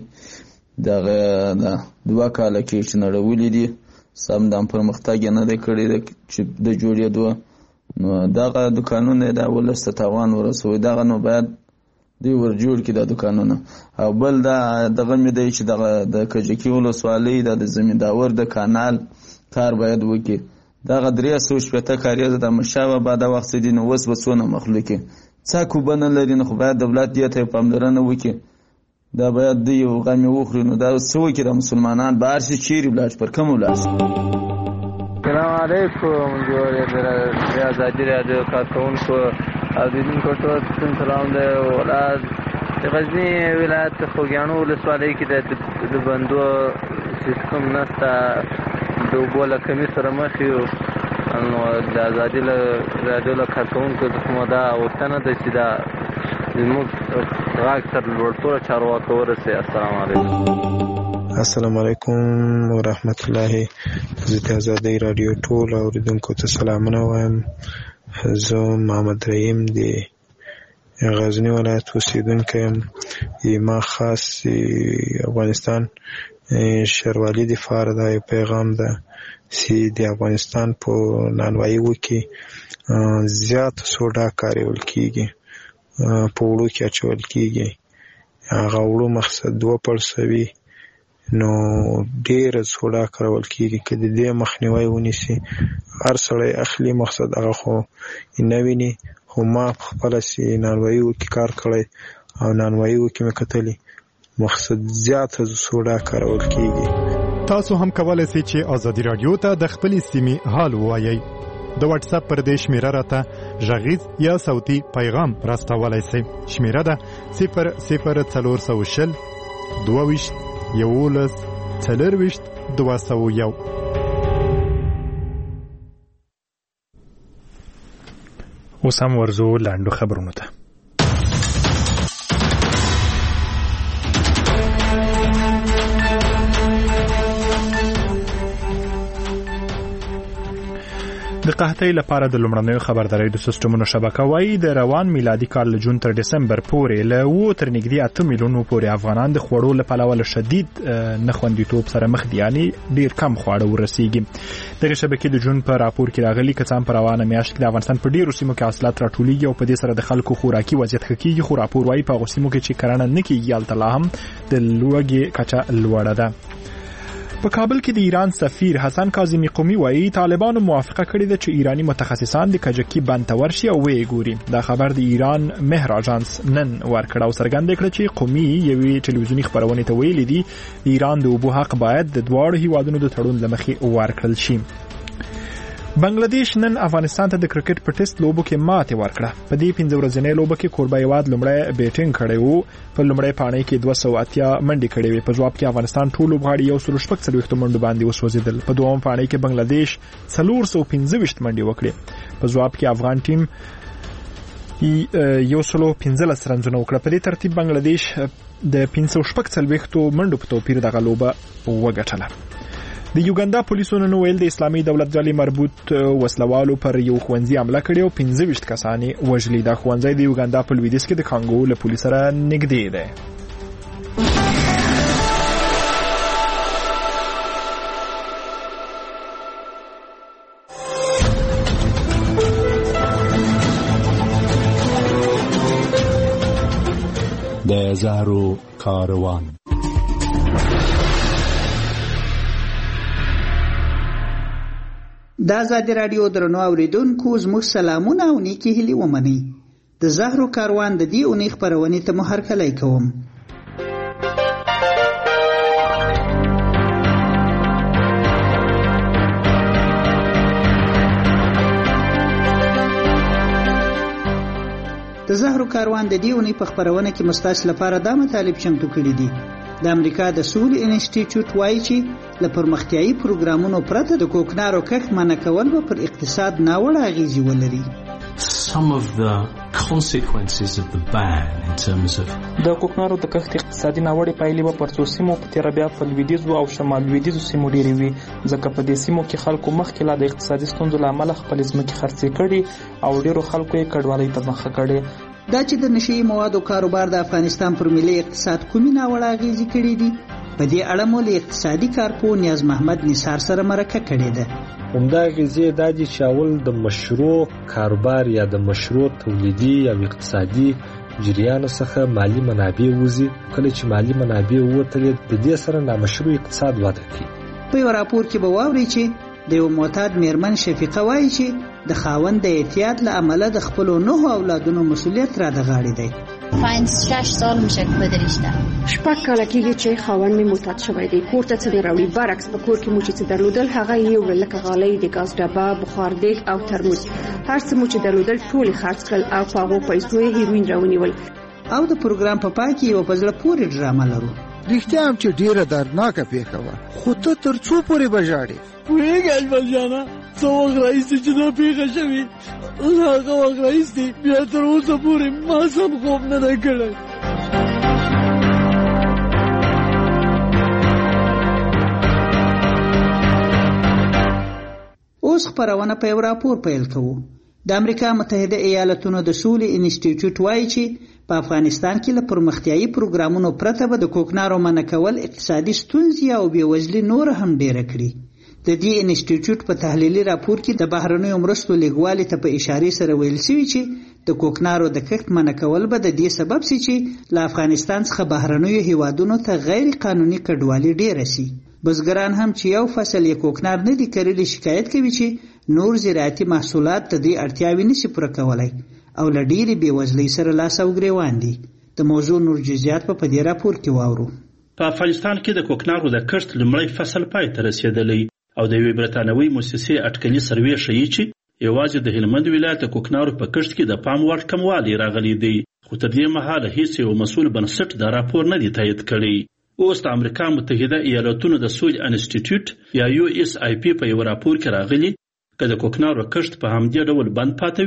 دغه 2 کاله کې چې نړولي دي سم د پرمختګ یې نه دی کړی چې د جوړېدو. نو دغه دوکانونه د ولس ته تاوان ورسوي، دغه نو باید دوی ورجوړ کړي د دوکانونه. او بل دغه مې دی چې دغه د کجکي ولسوالۍ د زمینداور د کانال کار باید وکړي. دغه 360 کاریزه د مشابه بعد وخت دي، نو وس وسونه مخلوقي څاکو بنه لري، نو خو باید دولت دې ته پاملرنه وکړي. دا باید دی یو غمی وخوري. نو دا څه وکړي د مسلمانان بهر شي چیرې ولاړ پر کوم ولاړ شي. السلام علیکم جوړې د آزادي رادیو کارکونکو او دیدونکو ټول سلام دی. ولاد د غزني ولایت خوږیاڼو ولسوالۍ کې د بندو سیستم نشته، د اوبو له کمي سره مخ یو. نو د آزادي رادیو له کارکونکو څخه دا غوښتنه ده چې دا زموږ غږ تر لوړتوره چارواکو ورسوي. السلام علیکم. السلام علیکم ورحمت الله. زه د آزادۍ رادیو ټول اوریدونکو ته سلامونه وایم. زه محمد رحیم د غزني ولایت اوسیدونکی یم. ما خاص افغانستان شروالي د فار دا پیغام ده چې د افغانستان په نانوایي وکي زیات سوډا کارول کیږي، په وړو کې اچول کیږي. هغه وړو مقصد 2% نو ډېر سوډا کارول کیږي. که د دې مخنیوی ونیسي هر سړی اخلي، مقصد هغه خو نه ویني. خو ما خپله چې نانوایي وکي کار کړی او نانوایي وکي مې کتلي مقصد زیاته سوډا کارول کیږي. تاسو هم کولای شئ چې آزادي رادیو ته د خپلې سیمې حال ووایئ. د واتس اپ پر دې شمیره راته غږیز یا صوتي پیغام راستولای شئ. شمیره ده 00420 22 11 24 201. اوس هم ورزو لاندو خبرونو ته. د قحطۍ لپاره د لومړنیو خبرداري د سیستمونو شبکه وايي د روان میلادي کال له جون تر دسمبر پورې له 2 تر نږدې 8 میلیونو پورې افغانان د خوړو له پلوه له شدید نخوندیتوب سره مخ دي، یعنی ډیر کم خواړه ورسیږي. دغه شبکې د جون په راپور کې راغلي کڅام پر روانه میاشت کې د افغانستان په ډیرو سیمو کې حاصلات راټولېږي او په دې سره د خلکو خوراکي وضعیت ښه کیږي، خو راپور وايي په هغو سیمو کې چې کرنه نه کیږي هلته لا هم د لوږې کچه لوړه ده. په کابل کې د ایران سفیر حسن کاظمی قومي وايي طالبانو موافقه کړې ده چې ایرانی متخصصان د کجکي بند ته ورشي او ویې ګوري. دا خبر د ایران مهر اژانس نن ورکړ او څرګنده کړه چې قومي یوې ټلویزیوني خبرونه ته ویلي دي د ایران د اوبو حق باید د دواړو هیوادونو د تړون لمخې ورکړل شي. بنگلاديش نن افغانستان ته د کرکټ په ټیسټ لوبو کې ماتې ورکړه. په دې 15 ورځې لوبه کې کوربه هیواد لومړی بیټینګ کړی وو، په لومړی پاڼۍ کې 280 منډې کړې وې. په جواب کې افغانستان ټول لوبغاړي 140 منډو باندې وسوځیدل. په دویم پاڼۍ کې بنگلاديش 415 منډې وکړې. په جواب کې افغان ټیم 115 رنونه وکړه. په دې ترتیب بنگلاديش د 540 منډو په توپیر دغه لوبه وګټله. د یوګاندا پولیسو نن ویل د اسلامي دولت ډلې مربوط وسلوالو پر یو ښوونځي حمله کړې او 15 کسان یې وژلي. دا ښوونځی د یوګاندا په لویدیځ کې د کانګو له پولې سره نږدې دی. د زهرو کاروان. د آزادي رادیو درنو اوریدونکو زموږ سلامونه او نیکی هیلې ومنئ. د زهرو کاروان د دې اونۍ خپرونې ته مو هرکلی کوم. د زهرو کاروان د دې اونۍ په خپرونه کې مستاس لپاره دا مطالب چمتو کړي دي. د امریکا د سولې انسټیټیوټ وایي چې له پرمختیایي پروګرامونو پرته د کوکنارو کښت منع کول به پر اقتصاد ناوړه اغیزې ولري. Some of the consequences of the ban in terms of د کوکنارو د کښت اقتصادي ناوړه پایلې به پر څو سیمو په تیر بیا په لویدیځو او شمال لویدیځو سیمو ډېرې وي، ځکه په دې سیمو کې خلکو مخکې لا د اقتصادي ستونزو له امله خپل ځمکې خرڅې کړي او ډېرو خلکو یې کډوالۍ ته مخه کړې. دا چې د نشئی موادو کاروبار د افغانستان پر ملي اقتصاد کومې ناوړه اغیزې کړې دي، په دې اړه مو له اقتصادي کارپوه نیاز محمد نثار سره مرکه کړې ده. همدا اغیزې دا دي چې اول د مشروع کاروبار یا د مشروع تولیدي یا اقتصادي جریان څخه مالی منابع وځي. کله چې مالی منابع ووتلې د دې سره نامشروع اقتصاد وده کوي. په یو راپور کې به واورئ چې د یو معتاد میرمن شفیقه وایي چې د خاوند د اعتیاد له امله د خپلو 9 اولادونو مسؤلیت را د غاړې دی. 5-6 سال میشه که بدریشته 6 کاله کېږي چې خاوند مې معتاد شوی دی. کور ته څه دی راوړي، برعکس په کور کې مو چې څه درلودل هغه یې وړل، لکه غالۍ، د ګاز ډبه، بخار دیګ او ترموز. هر څه مو چې درلودل ټول خرڅ کړل او په هغو پیسو یې هیروین راونیول. او د پروګرام په پای کې یو په زړه پورې ډرامه لرو. رښتیا هم چې ډیره دردناکه پیښه وه، خو ته تر څو پورې به ژاړې؟ پوهېږې اجمل جانه څه وخت راهیسې چې دا پیښه شوې، هغه وخت راهیسې بیا تر اوسه پورې ما سم خوب نه دی کړی. اوس خپرونه په یو راپور پیل کوو. د امریکا متحده ایالاتونو د سولې انسټیټیوټ وایي چې په افغانستان کې له پرمختیایي پروګرامونو پرته به د کوکنارو منع کول اقتصادي ستونزې او بېوزلي نور هم ډېره کړي. د دې انسټیټیوټ په تحلیلي راپور کې د بهرنیو مرستو لیږوالي ته په اشارې سره ویل شوي چې د کوکنارو د کښت منع کول به د دې سبب شي چې له افغانستان څخه بهرنیو هیوادونو ته غیر قانوني کډوالي ډېره شي. بزګران هم چې یو فصل یې کوکنار نه دي کرلی شکایت کوي چې نور زراعتي محصولات ته دې اړتیاوې نشي پوره کولی او له ډېرې بېوزلۍ سره لاس او ګرېوان دي. د موضوع نور جزئیات په دې راپور کې واورو. په افغانستان کې د کوکنارو د کښت لومړی فصل پای ته رسېدلی او د یوې برتانوي مؤسسې اټکلي سروې ښیي چې یوازې د هلمند ولایت د کوکنارو په کښت کې د پام وړ کموالی راغلی دی، خو تر دې مهاله هیڅ یو مسؤل بنسټ دا راپور نه دی تایید کړی. اوس د امریکا متحده ایالاتونو د سولې انسټیټیوټ یا USIP په یو راپور کې راغلی که د کوکنارو کښت په همدې ډول بند پاتې وي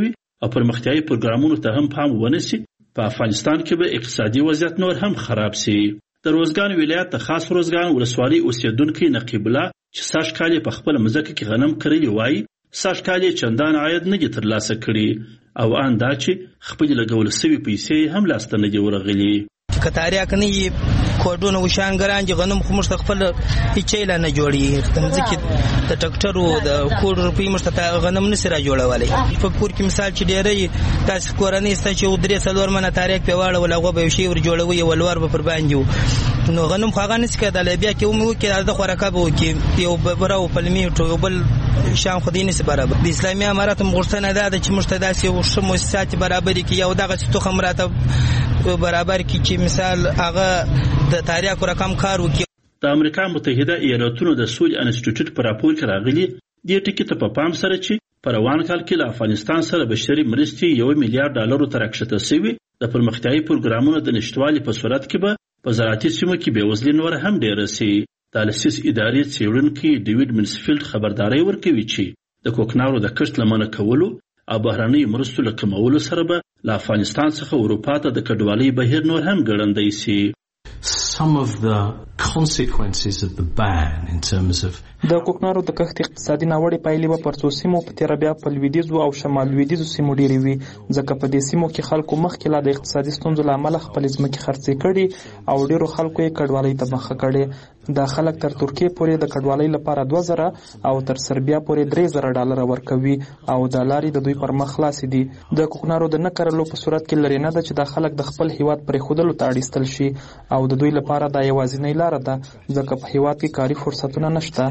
او پرمختیایي پروګرامونو ته هم پام ونشي، په افغانستان کې به اقتصادي وضعیت نور هم خراب شي. د روزګان ولایت د خاص روزګان ولسوالۍ اوسیدونکي نقیب الله چې سږ کال په خپل مځکه کې غنم کرلی وایي، سږ کال چندان عاید نه دي ترلاسه کړي او ان دا چې خپل لګول سوي پیسې هم لاسته نه دي ورغلي. کتاریا کني کوډونه وشان ګران چې غنم خو مشت خپل هیڅ نه نه جوړي، ځکه د ټکټرو د کوډ روپی مشت غنم نه سره جوړولای. په کور کې مثال چې ډېرې تاسو کورنۍ ست چې ودرې څلور منه تاریخ په واړه ولا غو به شي ور جوړوي ولور به پر باندې نو غنم خو غنس کېدل بیا کې مو کې د خوراکه به کې یو براو پلمي ټو بل شام خدینه سره برابر د اسلامي امارات مغرسنه ده چې مشتداسي او شمو سات برابر کې یو دغه څه خمراته برابر کی چې مثال هغه د تاریخ رقم کار وکي. د امریکا متحده ایالاتونو د سولې انسټیټیوټ پر راپور کې راغلي د ټکی ته په پام سره چې په روان کال کې له افغانستان سره بشري مرستې $1 میلیارډ ته راکښته شوي، د پرمختیایي پروګرامونو د نشټوالي په صورت کې به په زراعتي سیمو کې بېوزلي نور هم ډېره شي. د السیس ادارې څېړونکي ډیوډ منسفیلډ خبرداری ورکوي چې د کوکنارو د کښت له منع کولو او بهرنۍ مرستو له کمولو سره به له افغانستان څخه اروپا ته د کډوالۍ بهیر نور هم ګړندی شي. Some of the consequences of the ban in terms of د کوکنارو د کښت اقتصادي ناوړې پایلې به پر څو سیمو په تیر بیا په لویدیځو او شمال لویدیځو سیمو ډېرې وي، ځکه په دې سیمو کې خلکو مخکې لا د اقتصادي ستونزو له امله خپل ځمکې خرڅې کړي او ډېرو خلکو یې کډوالۍ ته مخه کړې. دا خلک تر ترکیې پورې د کډوالۍ لپاره 2000 او تر سربیا پورې $3000 ورکوي او د لارې د دوی پر مخ خلاصې دي. د کوکنارو د نه کرلو په صورت کې لري نه ده چې دا خلک د خپل هیواد پرې خودلو ته اړیستل شي او د دوی لپاره دا یوازینۍ لاره ده، ځکه په هیواد کې کاري فرصتونه نشته.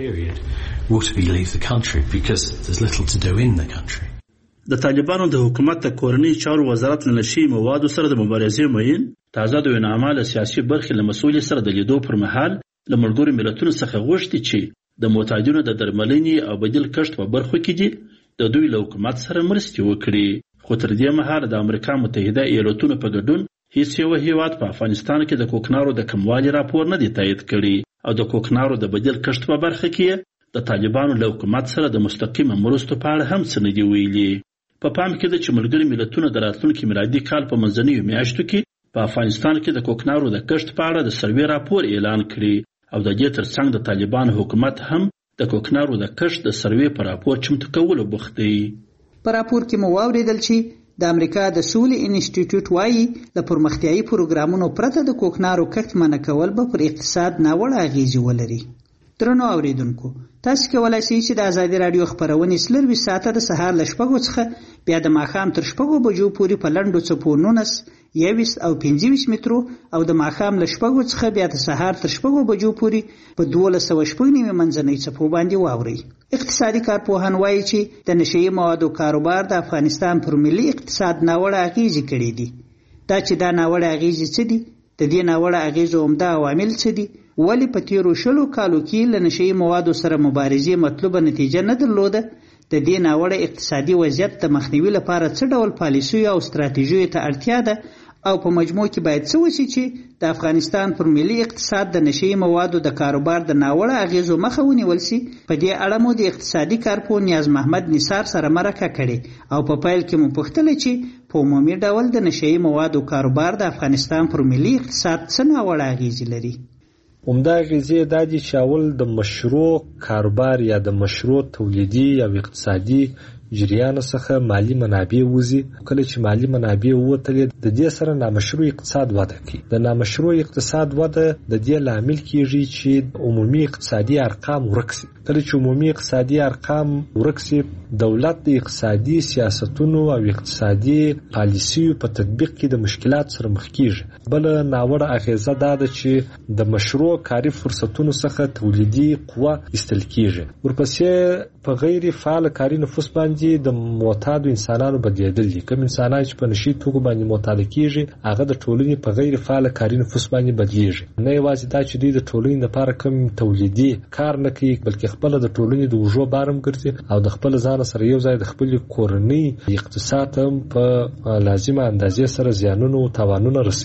would we leave the country because there's little to do in the country. د طالبانو د حکومت د کورنۍ چارو وزارت له نشي موادو سره د مبارزې مین تازه د وینامه له سیاسي برخې له مسؤل سره د لیدو پر مهال له ملګرو ملتونو څخه غوښتي چې د معتادینو د درملنې او بدیل کښت په برخو کې دي د دوی له حکومت سره مرستې وکړي. خو تر دې مهاله د امریکا متحده ایالاتونو په ګډون هیڅ یو هیواد په افغانستان کې د کوکنارو د کموالي راپور نه دی تایید کړی او د کوکنارو د بدیل کښت په برخه کې د طالبانو له حکومت سره د مستقیمه مرستو په اړه هم څه نه دي ویلي. په پام کې ده چې ملګري ملتونه د راتلونکي میلادي کال په منځنیو میاشتو کې په افغانستان کې د کوکنارو د کښت په اړه د سروې راپور اعلان کړي او د دې ترڅنګ د طالبانو حکومت هم د کوکنارو د کښت د سروې په راپور چمتو کولو بوخت دی. په راپور کې مو واوریدل چې د امریکا د سولې انسټیټیوټ وایي د پرمختیایي پروګرامونو پرته د کوکنارو کښت منع کول به پر اقتصاد ناوړه اغیزې ولري. درنو اوریدونکو، تاسو کولای شئ چې د آزادي رادیو خبرونه سلوي ساعته د سهار ل 6 څخه بیا د ماښام تر 6 بجو پورې په لنډو څپو 19 21 او 25 مترو او د ماښام ل 6 څخه بیا د سهار تر 6 بجو پورې په 1290 منځنۍ څپو باندې واوري. اقتصادي کارپوهان وایي چې د نشئی موادو کاروبار د افغانستان پر ملي اقتصاد ناوړه اغیزې کړې دي. دا چې دا ناوړه اغیزې څه دي؟ د دې ناوړه اغیزو عمده عوامل څه دي؟ ولی په تیرو شلو کالو کې له نشئی موادو سره مبارزې مطلوبه نتیجه نه درلوده؟ د دې ناوړه اقتصادي وضعیت د مخنیوي لپاره څه ډول پالیسیو او ستراتیژیو ته اړتیا ده او په مجموع کې باید څه وشي چې د افغانستان پر ملي اقتصاد د نشئی موادو د کاروبار د ناوړه اغیزو مخه ونیول شي؟ په دې اړه مو د اقتصادي کارپوه نیاز محمد نثار سره مرکه کړې او په پیل کې مو پوښتنه چې په عمومي ډول د نشئی موادو کاروبار د افغانستان پر ملي اقتصاد څه ناوړه اغیزې لري. عمده اغیزې دا دي چې اول د مشروع کاروبار یا د مشروع تولیدي او اقتصادي جریان څخه مالی منابع وزي. کله چې مالی منابع ووتلې د دې سره نامشروع اقتصاد وده کوي. د نامشروع اقتصاد وده د دې لامل کیږي چې عمومي اقتصادي ارقام ورک شي. کله چې عمومي اقتصادي ارقام ورک شي، دولت د اقتصادي سیاستونو او اقتصادي پالیسیو په تطبیق کې د مشکلات سره مخ کیږي. بل ناوړه اغیزه دا ده چې د مشروع کاري فرصتونو څخه تولیدي قوه ایستل کیږي. ورپسې په غیر فعال کاري نفوس باندې د معتادو انسانانو بدلیدل دي. کوم انسانان چې په نشي توکو باندې معتاد کیږي هغه د ټولنې په غیر فعال کاري نفوس باندې بدلیږي. نه یوازې دا چې دوی د ټولنې لپاره کوم تولیدي کار نه کوي، بلکې خپل د ټولنې د وژو بارم ګرځي او د خپل ځان سره یو ځای د خپل کورنۍ اقتصاد هم په لازمه اندازې سره زیانونه او تاوانونه رسوي.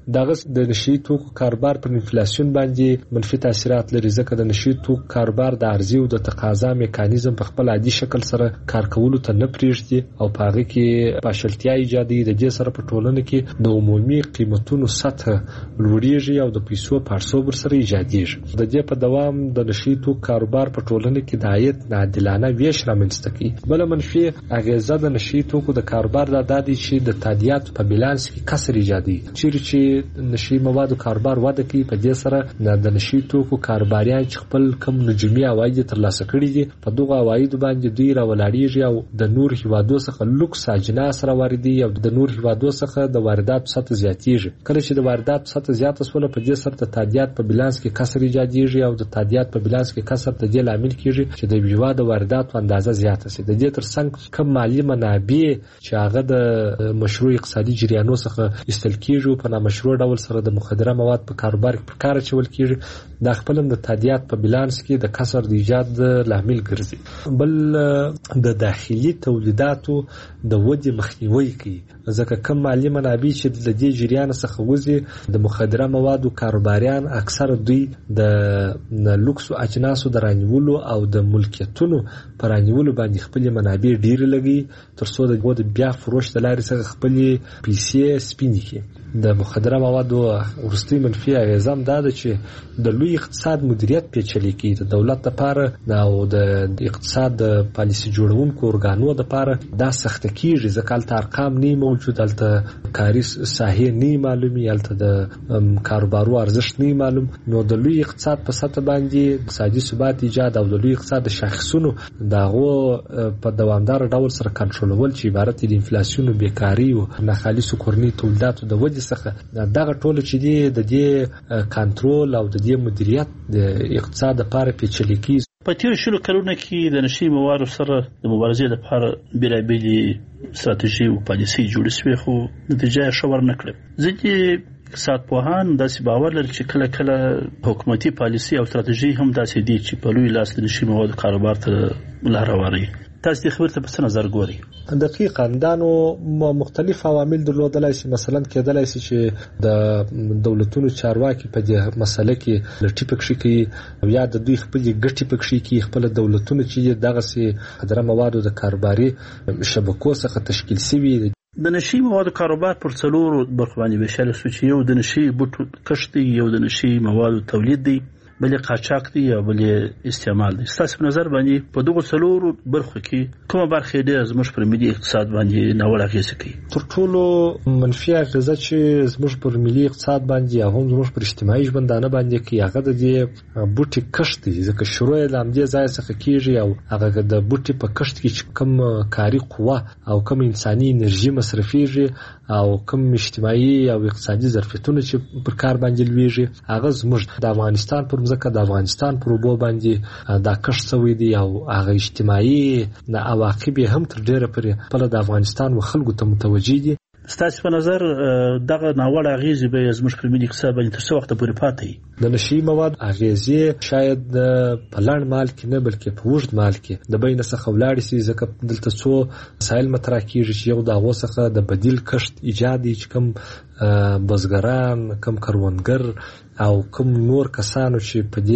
دغه د نشي توکو کاروبار پر انفلیسیون باندې منفي تاثیرات لري، ځکه د نشي توکو کاروبار د عرضې او د تقاضا میکانیزم په خپل عادي شکل سره کار کولو ته نه پریږدي او په هغه کې پاشلتیا ایجادي. د دې سره په ټولنه کې د عمومي قیمتونو سطح لوړیږي او د پیسو پړسوب سره ایجادیږي. د دې په دوام د نشي توکو کاروبار په ټولنه کې د عاید ناعادلانه ویش رامنځته کوي. بل منفي اغیزه د نشي توکو د کاروبار د دادي چې د تادیاتو په بیلانس کې کسر ایجادي. چې نشي موادو کاروبار وده کوي، په دې سره د نشي توکو کاروباریان چې خپل کم نجومي عواید ترلاسه کړي دي په دغه عواید باندې دوی راولاړيږي او د نور هیوادو څخه لوکس اجناس راوړي او د نور هیوادو څخه د واردات سطح زیاتیږي. کله چې د واردات سطح زیات شول په دې سره د تادیات په بیلانس کې کسر ایجادیږي او د تادیات په بیلانس کې کسر د دې لامل کیږي چې د هیواد واردات اندازه زیاته شي. د دې ترڅنګ کم مالی منابع چې هغه د مشروع اقتصادي جریانو څخه استل کیږي په نامشروع ډول سره د مخدره مواد په کاروبار کې کار چول کیږي، د خپل د تادیات په بیلانس کې د کسر د ایجاد لامل ګرځي. بل د داخلي تولیداتو د ودې مخنیوي کوي، ځکه کم مالی منابع چې د دې جریان څخه وځي د مخدره موادو کاروباریان اکثر دوی د لوکس اجناسو د رانیولو او د ملکیتونو پر رانیولو باندې خپل منابع ډیر لګي ترڅو د بیا فروش د لارې څخه خپل پیسې سپینې کړي. د مخدره موادو ورستي منفي اغیزه هم دا ده چې د لوی اقتصاد مدیریت پیچلې کیږي. د دولت لپاره او د اقتصاد د پالیسي جوړونکو ارګانو لپاره دا سخت کیږي، ځکه هلته ارقام نه موجود، هلته کاري ساحه نه معلومي، هلته د کاروبارو ارزښت نه معلوم. نو د لوی اقتصاد په سطح باندې اقتصادي ثبات ایجاد او د لوی اقتصاد د شاخصونو دغه په دوامدار ډول سره کنټرولول چې عبارت دي انفلیسیون، بیکاری او ناخالص کورنی تولیداتو د ودې څخه، دغه ټول چې دی د دې کنټرول او د دې مدیریت د اقتصاد لپاره پیچلې کیږي. په تیر شلو کلونو کې د نشي موادو سره د مبارزې لپاره بیلابېلې ستراتیژي او پالیسي جوړې شوې، خو نتیجه یې ښه ورنه کړه. ځکه اقتصاد پوهان داسې باور لري چې کله کله حکومتي پالیسي او ستراتیژي هم داسې دي چې په لوی لاس د نشي موادو کاروبار ته لار هواروي. تاسو د خبرې په څه نظر ګورئ؟ دقیقاً دا نو مختلف عوامل درلودلای شي. مثلا کېدلای شي چې د دولتونو چارواکي په دې مسله کې لټي پکې کوي یا د دوی خپل ګټي پکې کوي، خپل دولتونو چې دغه سي خدره موادو د کاروباري شبکو څخه تشکیل شوي. د نشي موادو کاروبار پر څلورو برخو باندې ویشل شو چې یو د نشي بوټو کښت دی، یو د نشي موادو تولید دی، بل قاچاق دی او بل استعمال دی. ستاسو په نظر باندې په دغه څلورو برخو کې کومه برخه ډېره زموږ پر ملي اقتصاد باندې ناوړه اغېزه کوي؟ تر ټولو منفي اغېزه چې زموږ پر ملي اقتصاد باندې او هم زموږ پر اجتماعي ژوندانه باندې کوي هغه د دې بوټي کښت دی، ځکه شروع یې له همدې ځای څخه کیږي او هغه د بوټي په کښت کې چې کم کاري قوه او کم انساني انرژي مصرفيږي او کم اجتماعي او اقتصادي ظرفیتونه چې پر کار باندې لويږي، هغه زموږ د افغانستان پر ځکه د افغانستان پر وبو باندې دا کښت شوی دی او هغه اجتماعي عواقب هم تر ډیره پورې په د افغانستان و خلکو ته متوجي دي. ستاسو په نظر دغه ناوړه اغیزې به زموږ پر ملي اقتصاد باندې تر څو وخت پورې پاتې وي؟ د نشي مواد اغیزې شاید په لنډ مال کې نه بلکې په اوږد مال کې د بین څخه ولاړ شي، ځکه دلته څو مسایل مطرح کیږي چې یو د هغو څخه د بدیل کښت ایجاد دي چې کم بزګران، کم کروندګر او کم نور کسانو چې په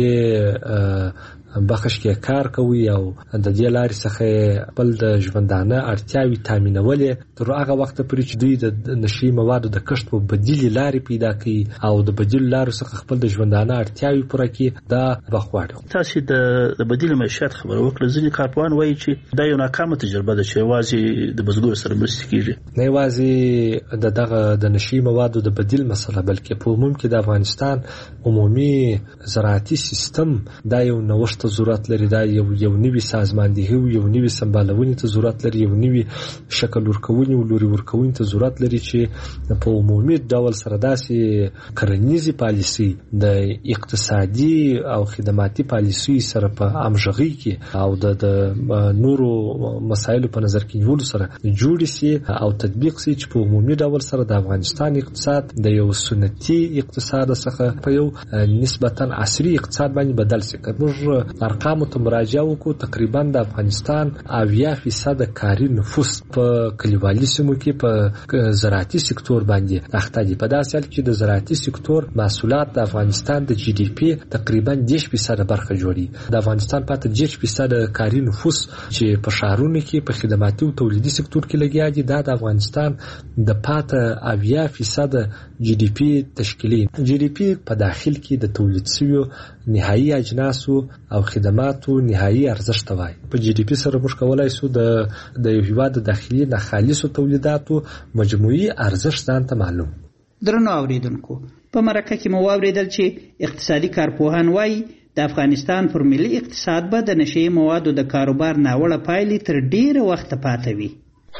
دې بخش کې کار کوي او د دې لارې څخه خپل د ژوندانه اړتیاوې تامینولې تر هغه وخت پورې چې دوی د نشي موادو د کښت په بدیل لارې پیدا کوي او د بدیل لارو څخه خپل د ژوندانه اړتیاوې پوره کړي. دا بخواړه تاسو د بدیل معیشت خبره وکړه. ځینې کارپوهان وایي چې دا یو ناکامه تجربه ده چې یوازې د بزګرو سره مرسته کیږي، نه یوازې دغه د نشي موادو د بدیل مسله بلکې په عموم کې د افغانستان عمومي زراعتي سیستم دا یو نوښت ضرورت لري، دا یو نوی سازماندهي او یو نوی سمبالونې ته ضرورت لري، یو نوی شکل ورکونې او لوري ورکونې ته ضرورت لري چې په عمومي ډول سره داسې کرنیزي پالیسي د اقتصادي او خدماتي پالیسي سره په همغږي کې او د نورو مسایلو په نظر کې نیولو سره جوړ شي او تطبیق شي چې په عمومي ډول سره د افغانستان اقتصاد د یو سنتي اقتصاد څخه په یو نسبتا عصري اقتصاد باندې بدل شي. موږ ارقامو ته مراجعه وکړو تقریبا د افغانستان 80% کاري نفوس په کلیوالي سیمو کې په زراعتي سکتور باندې اخته دي. په داسې حال کې د زراعتي سکتور محصولات د افغانستان د جی ډي پی تقریبا 10% برخه جوړي. د افغانستان پاتې 10% کاري نفوس چې په ښارونو کې په خدماتي او تولیدي سکتور کې لګیا دي دا د افغانستان د پاتې 80% جی ډي پی تشکیلي. جی ډي پی په داخل کې د تولید شویو نهایی اجناسو او خدماتو نهایی ارزښت وای. په جی ډي پی سره موږ کولای شو د یو هیواد داخلي نه خالصو تولیداتو مجموعي ارزښت ځان ته معلوم. درنو اوریدونکو په مرکه کې مو واوریدل چې اقتصادي کارپوهان وایي د افغانستان پر ملي اقتصاد به د نشئی موادو د کاروبار ناوړه پایلې تر ډیره وخت پاتې وي.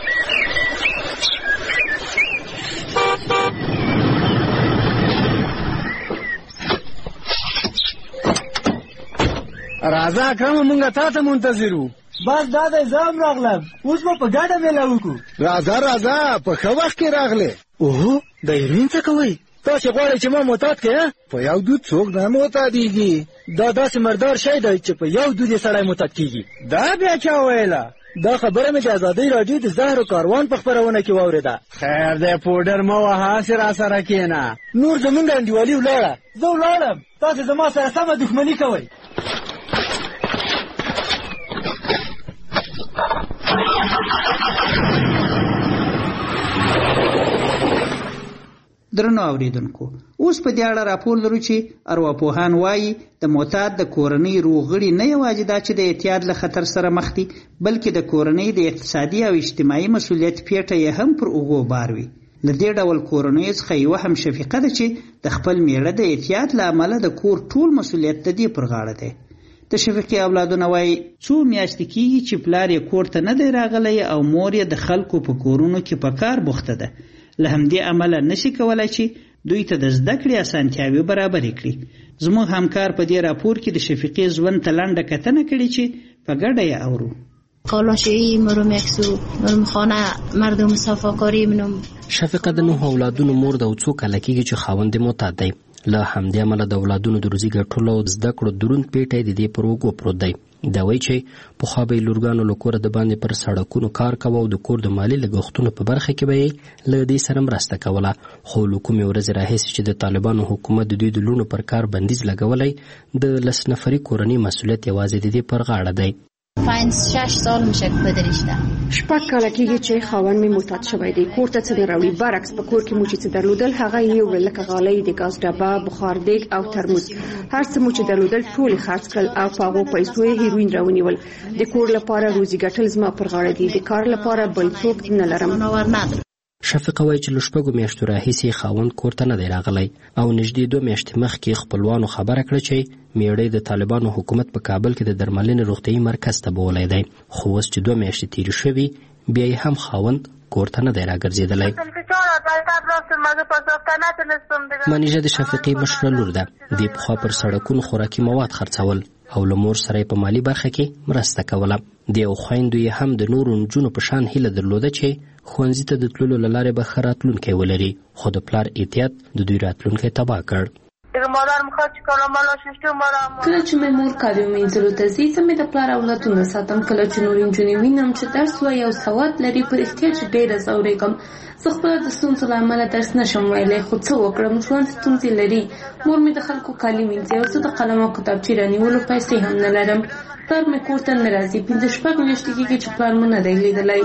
راځه اکرم مونږه تا ته منتظر وو. بس دا د زام راغلم اوس به په ګډه میله وکړو. راځه په ښه وخت کې راغلې. اوهو د ایرین څه کوئ؟ تاسې غواړئ چې ما معتاد کړې؟ په یو دود څوک نه معتادېږي. دا داسې مردار شی دی چې په یو دود یې سړی معتاد کېږي. دا بیا چا ویله؟ دا خبره مې د ازادۍ راډیو د زهرو کاروان په خپرونه کې واورېده. خیر دی پوډر مه وهه هسې راسره کښېنه. نور زمونږ انډیوالي ولاړه. زه ولاړم تاسې زما سره سمه دښمني کوئ. درنو اوریدونکو اوس په دې اړه راپور لرو چې ارواپوهان وایي د معتاد د کورنۍ روغړي نه یوازې دا چې د اعتیاد له خطر سره مخ دي بلکې د کورنۍ د اقتصادي او اجتماعي مسؤلیت پیټه یې هم پر اوږو بار وي. له دې ډول کورنۍ څخه یوه هم شفیقه ده چې د خپل میړه د اعتیاد له امله د کور ټول مسؤلیت د دې پر غاړه دی. د شفیقې اولادونه وایي څو میاشتې کېږي چې پلار یې کور ته نه دی راغلی او مور یې د خلکو په کورونو کې په کار بوخته ده. له همدې امله نشي کولای چې دوی ته د زده کړې اسانتیاوې برابرې کړي. زموږ همکار په دې راپور کې د شفیقې ژوند ته لنډه کتنه کړې چې په ګډه یې اورو. قالاشویی مرو مکسو مرم خانه مردم صفاکاری منم. شفیقه د 9 اولادونو مور ده او څو کاله کېږي چې خاوند یې معتاد دی. له همدې امله د اولادونو د روزي ګټلو او زده کړو دروند پیټی د دې پر اوږو پروت دی. دا وایي چې پخوا به یې لورګانو له کوره د باندې پر سړکونو کار کوه او د کور د مالي لګښتونو په برخه کې به یې له دې سره مرسته کوله. خو له کومې ورځې راهیسې چې د طالبانو حکومت د دوی د لوڼو پر کار بندیز لګولی د 10 نفري کورنۍ مسؤلیت یوازې د دې پر غاړه دی. 5-6 سال میشه که پدرشتم. 6 کاله کېږي چې خاوند مې معتاد شوی دی. کور ته څه نه راوړي. برعکس په کور کې مو چې څه درلودل هغه یې وړل لکه غالۍ د ګاز ډبه بخار دیګ او ترموز. هر څه مو چې درلودل ټول یې خرڅ کړل او په هغو پیسو یې هیروین راونیول. د کور لپاره روزي ګټل زما پر غاړه دي. د کار لپاره بل څوک نه لرم. شفیقه وایي چې له 6 میاشتو راهیسې خاوند کور ته نه دی راغلی او نږدې 2 میاشتې مخکې خپلوانو خبره کړه چې میړه د طالبانو حکومت په کابل کې د درملنې روغتیايي مرکز ته بولی دی. خو اوس چې 2 میاشتې تېرې شوي بیا یې هم خاوند کور ته نه دی راګرځېدلی. منیژه د شفیقې مشره لور ده. دې پخوا پر سړکونو خوراکي مواد خرڅول او له مور سره په مالی برخه کې مرسته کوله. د یو خویندو یې هم د نورو نجونو په شان هیله درلوده چې ښوونځي ته د تللو له لارې به ښه راتلونکی ولري. خو د پلار اعتیاد د دوی راتلونکی تباه کړ. کله چې مې مور کالي مینځلو ته ځي زه مې د پلار اولادونه ساتم. کله چې نور نجونې وینم چې درس وایي او سواد لري پر احتیاج ډېره ځورېږم. زه خپله د ستونزو له امله درس نشم ویلی خو څه وکړم ژوند ستونزې لري. مور مې د خلکو کالي مینځي او زه د قلم او کتابچې رانیولو پیسې هم نه لرم. پلار مې کور ته نه راځي. 5-6 میاشتې کېږي چې پلار مې نه دی لیدلی.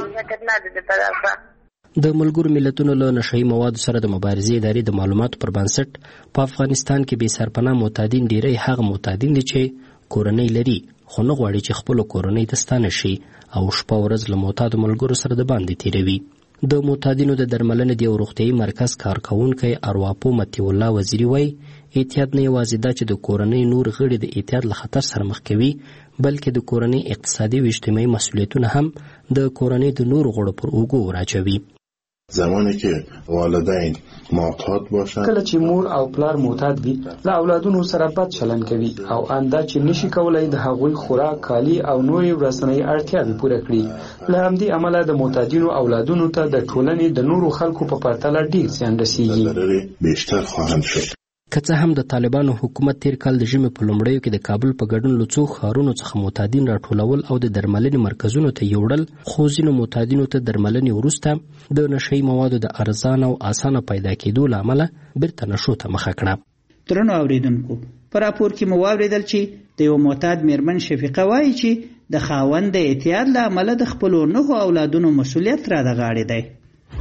د ملګرو ملتونو له نشئی موادو سره د مبارزې ادارې د معلوماتو پر بنسټ په افغانستان کې بې سرپناه معتادین ډیری هغه معتادین دي چې کورنۍ لري خو نه غواړي چې خپل کورنۍ ته ستانه شي او شپه ورځ له معتادو ملګرو سره د باندې تیروي. د معتادینو د درملنې د روغتیايي مرکز کارکونکی ارواپو متی الله وزیری وایي اعتیاد نه یوازې دا چې د کورنۍ نور غړي د اعتیاد له خطر سره مخ کوي بلکې د کورنۍ اقتصادي او اجتماعي مسؤلیتونه هم د کورنۍ د نور غړو پر اوږو راچوي. زمانی که والدین معتاد باشند کله چې مور او پلار معتاد وي له اولادونو سره بد چلند کوي او انده چې نشي کولای د هغوی خوراک کالی او نورې ورځنۍ اړتیاوې پوره کړي. له همدې امله د معتادینو اولادونو ته د ټولنې د نورو خلکو په پرتله ډیر زیان رسیږي. بیشتر خواهند شد. که څه هم د طالبانو حکومت تیر کال د ژمي په لومړیو کې د کابل په ګډون له څو ښارونو څخه معتادین راټولول او د درملنې مرکزونو ته یوړل، خو ځینو معتادینو ته درملنې وروسته د نشهیي موادو د ارزان او اسانه پیدا کېدو له امله بیرته نشو ته مخه کړه. درنو اوریدونکو، په راپور کې مو واورېدل چې د یو معتاد میرمن شفیقه وایي چې د خاوند د اعتیاد له امله د خپلو 9 اولادونو مسؤلیت را د غاړې دی.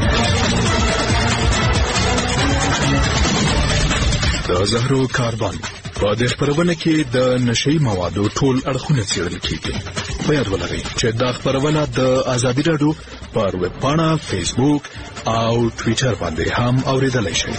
د زهرو کاروان په دې خپرونه کې د نشهیي موادو ټول اړخونه څېړل کیږي. په یاد ولرئ چې دا خپرونه د ازادي راډیو پر ویب پاڼه، فیسبوک او ټویټر باندې هم اوریدلای شئ.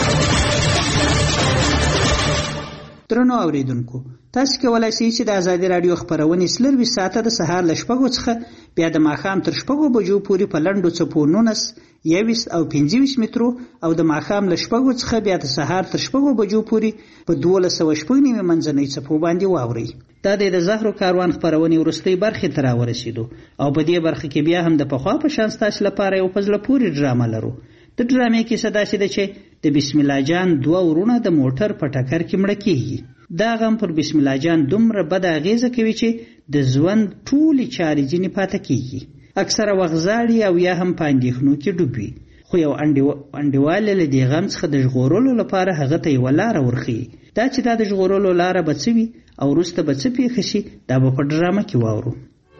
درنو اوریدونکو، تاسو کولای شئ چې د ازادي راډیو خپرونې 24 ساعته د سهار له 6 څخه بیا د ماښام تر 6 بجو پورې په لنډو څپو 19، 21 او 25 مترو او د ماښام له 6 څخه بیا د سهار تر 6 بجو پورې په 1290 منځنۍ څپو باندې واورئ. دا د زهرو کاروان خپرونې وروستۍ برخې ته راورسېدو او په دې برخه کې بیا هم د پخوا په شان ستاسو لپاره یو په زړه پورې ډرامه لرو. د ډرامې کیسه داسې ده چې د بسم الله جان 2 ورونه د موټر په ټکر کې مړه کیږي. دا غم پر بسم الله جان دومره بد اغیزه کوي چې د ژوند ټولې چارې ځینې پاتې کیږي. اکثره وخت زاړي او یا هم په اندېښنو کې ډوب وي، خو یو انډیواله له دې غم څخه د ژغورلو لپاره هغه ته یوه لاره ورښیي. دا چې دا د ژغورلو لاره به څه وي او وروسته به څه پېښه شي، دا به په ډرامه کې واورو.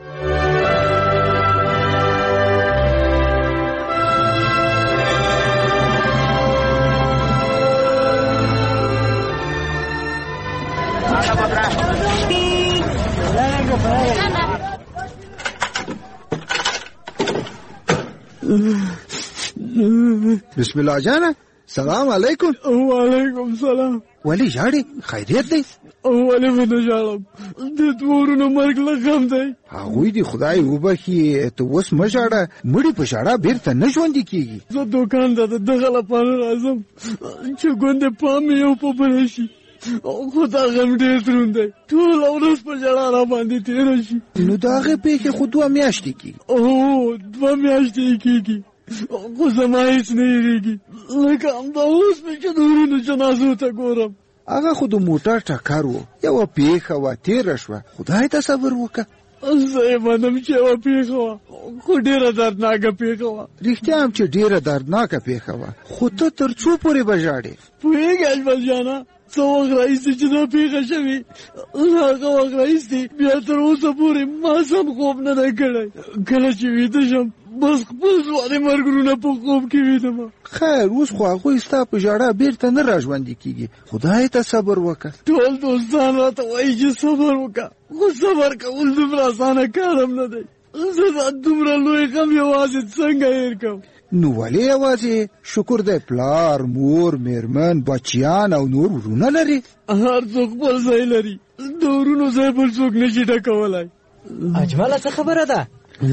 بسم الله جانه، سلام علیکم. وعلیکم سلام. ولی ژاړې؟ خیریت دی؟ ولې به نه ژاړم، د تورونو مرګ له غم دی. هغوی دې خدای وبخي، ته اوس مه ژاړه، مړي په ژړا بیرته نه ژوندي کېږي. زه دوکان ته د دغه لپاره راځم چې ګوندې پام مې یو په بله شي، خو دا غم ډېر دروند دی، ټوله ورځ په ژړا را باندې تېره شي. نو د هغې پېښې خو 2 میاشتې کېږي. 2 میاشتې یې کېږي، خو زما هېڅ نه هېرېږي، لکه همدا اوس مې چې د ورونو جنازو ته ګورم. هغه خو د موټر ټکر و، یوه پېښه وه، تېره شوه، خدای ته صبر وکړه. زه یې منم چې یوه پېښه وه، خو ډېره دردناکه پېښه وه. رښتیا هم چې ډېره دردناکه پېښه وه، خو ته تر څو پورې به ژاړې؟ پوهېږې اجمل جانه، څه وخت راهیسې چې دا پېښه شوې، هغه وخت راهیسې بیا تر اوسه پورې ما سم خوب نه دی کړی. کله چې ویده شم بس خپل ځوانې مرګونه په خوب کې ویدم. خیر، اوس خو هغوی ستا په ژړا بیرته نه راژوندي کېږي، خدای ته صبر وکړه. ټول دوستان راته وایي چې صبر وکړه، خو صبر کول دومره اسانه کار هم نه دی. زه دا دومره لوی غم یوازې څنګه هېر کړم؟ نو ولې یوازې؟ شکر دی پلار، مور، میرمن، بچیان او نور ورونه لري. هر څوک خپل ځای لري، د ورونو ځای بل څوک نشي ډکولی. اجمله څه خبره ده؟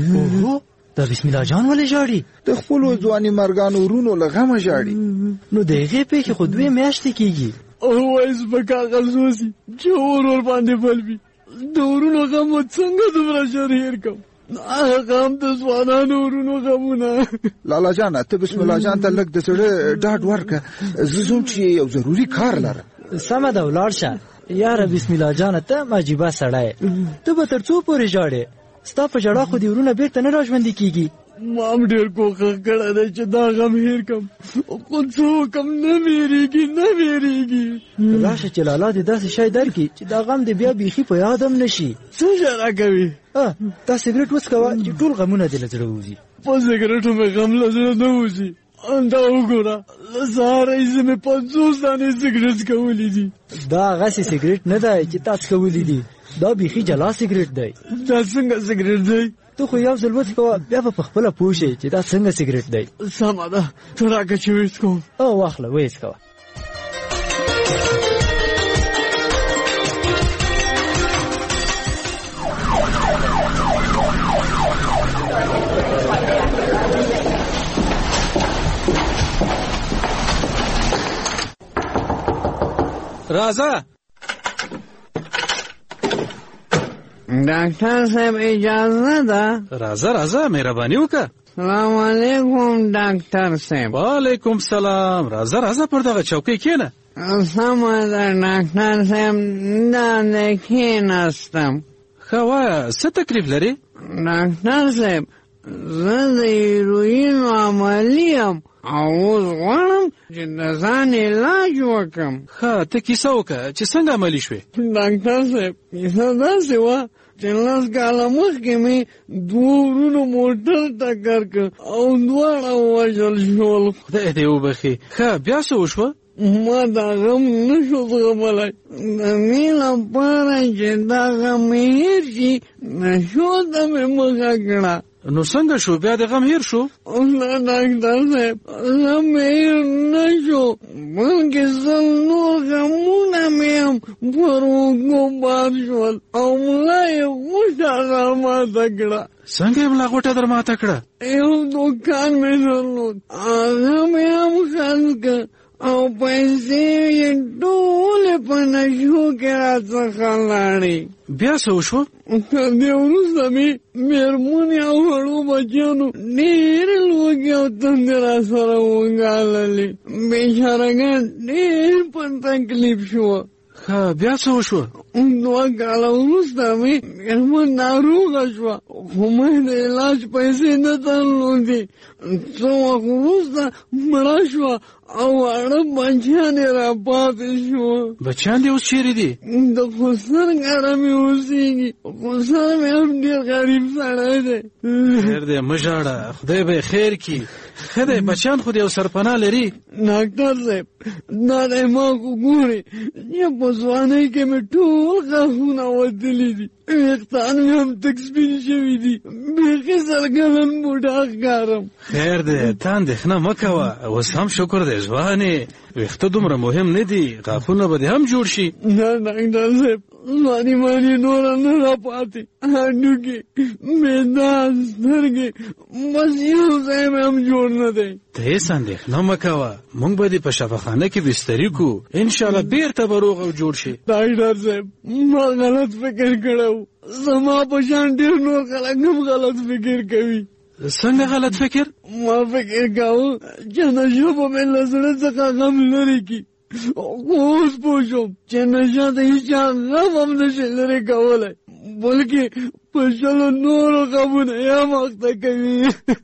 د بسم الله جان ولې ژاړي؟ د خپلو ځواني مرګانو ورونو له غمه ژاړي. نو د هغې پېښې خو 2 میاشتې کېږي. وایس به کاغذ وسي چې اور باندې بل وي، د ورونو غم و څنګه دومره ژر هېر کړم؟ هغه هم د ځوانانو ورونو غمونه. لالا جانه، ته بسم الله جان ته لږ د زړه ډاډ ورکړه، زه ځم چې یو ضروري کار لرم. سمه ده، ولاړ شه. یاره بسم الله جانه، ته عجیبه سړی، ته به تر څو پورې ژاړې؟ ستا په ژړا خو دې ورونه بیرته نه راژوندي کېږي. ما هم ډېر کوښښ کړی دی چې دا غم هېر کړم، خو څه وکړم، نه مېرېږي، نه مېرېږي. راشه چې لالا دې داسې شی درکړي چې دا غم دې بیا بیخي په یاد هم نه شي. څه ژړا کوي؟ دا سګرټ وڅکوه چې ټول غمونه دې له زړه وځي. په سګرټو مې غم له زړه نه وځي. دا وګوره، له سهاره راهیسې مې 50 دانې سګرټ څکولي دي. دا هغسې سګرټ نه دی چې تا څکولي دي، دا بیخي جلا سګرټ دی. دا څنګه سګرټ دی؟ ته خو یو ځل وڅکوه، بیا به پخپله پوه شې چې دا څنګه سګرټ دی. سمه ده، ته راکړه چې وڅکوم. واخله وڅکوه. راځه ډاکټر صاحب، اجازه ده؟ راځه راځه، مهرباني وکړه. سلام علیکم ډاکټر صاحب. وعلیکم سلام. راځه راځه، پر دغه چوکۍ کښېنه. سمه ده ډاکټر صاحب داسې کښېناستم. ښه وایه څه تکلیف لرې؟ ډاکټر صاحب زه د هیروینو عملي یم او اوس غواړم چې د ځان علاج وکړم. ښه ته کیسه وکړه چې څنګه عملي شوې؟ ډاکټر صاحب کیسه داسې وه چې 10 کاله مخکې مې 2 ورونو موټر ټکر کړ او دواړه ووژل شول. خدای دې وبخي. ښه بیا څه وشوه؟ ما دا غم نشو زغملی. د دې لپاره چې دا غم مې هېر شي نشو ته مې مخه کړه. نو څنګه شو بیا د غم هېر شو؟ نه ډاکټر صاحب غم مې هېر نه شو بلکې زه نور غمونه مې هم پر اوږو بار شول او ملا یې غوټه درماته کړه. څنګه یې ملا غوټه درماته کړه؟ یو دوکان مې درلود هغه مې هم خرڅ کړ او پیسې یې ټولې په نشو کې راڅخه لاړې. بیا څه وشوه؟ تر دې وروسته مې مېرمنې او وړو بچیانو ډېرې لوږې او تندې راسره وګاللې. بېچارهګان ډېر په تکلیف شوه. ښه بیا څه وشوه؟ 2 کاله وروسته مې مېرمن ناروغه شوه خو مې د علاج پیسې نه درلودې. څه وخت وروسته مړه شوه او واړه بچیان یې راپاتې شوه. بچیان دې اوس چیرې دي؟ د خسر ګره مې اوسېږي. خسر مې هم ډېر غریب سړی دی. خیر دی مه ژاړه خدای به یې خیر کړي. ښه دی بچیان خو دې یو سرپناه لري. ډاکټر صاحب دا دی ما خو ګورې چې په ځوانۍ کې مې ټول غاښونه وتلي دي. ویښتان مې هم تک سپین شوي دي. بیخي سرګلن بوډا ښکارم. خیر دی ته اندېښنه مه کوه اوس هم شکر دی ځوانې ویښته دومره مهم نه دي غاښونه به دې هم جوړ شي. نه ډاکټر صاحب ځواني ماني نوره نه راپاتې. هډوکي معده سترګې بس یو ځای مې هم جوړ نه دی. ته هېڅ اندېښنه مه کوه موږ به دې په شفاخانه کې بستري کړو انشاءالله بېرته به روغ او جوړ شي. ډاکټر صاحب ما غلط فکر کړی و. زما په شان ډېر نور خلک هم غلط فکر کوي. څنګه غلط فکر؟ ما فکر کاوه چې نشه به مې له زړه څخه غم لرې کړي خو اوس پوه شوم چې نشه د هېچا غم هم نشي لرې کولی بلکې په 100 نورو غمونه یې هم اخته کوي.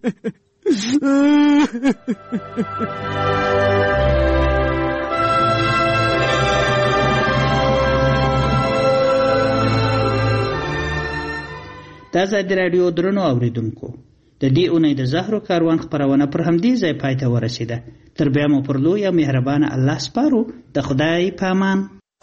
دا ازادي راډیو درنو اوریدونکو د دې اونۍ د زهرو کاروان خپرونه پر همدې ځای پای ته ورسېده. تر بیا مو پر لوی او مهربانه الله سپارو. د خدای په امان.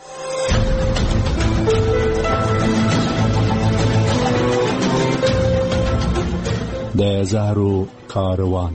د زهرو کاروان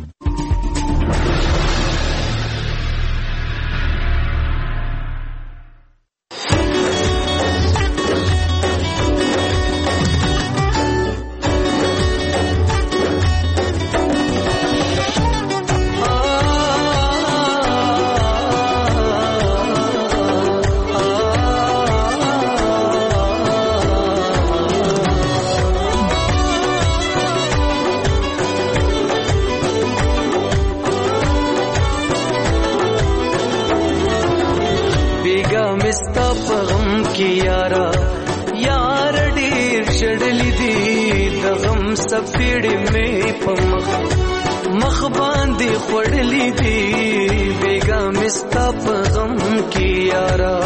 سپیړې مې په مخ باندې خوړلې دي بیګا مستا په غم کې یارا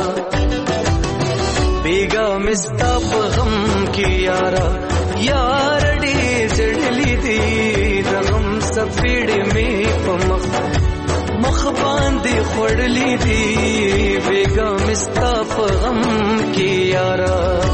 بیګا مستا په غم کې یارا یار ډېر چړلې دي د غم سپیړې مې په مخ باندې خوړلې دي بیګا مستا په غم کې یارا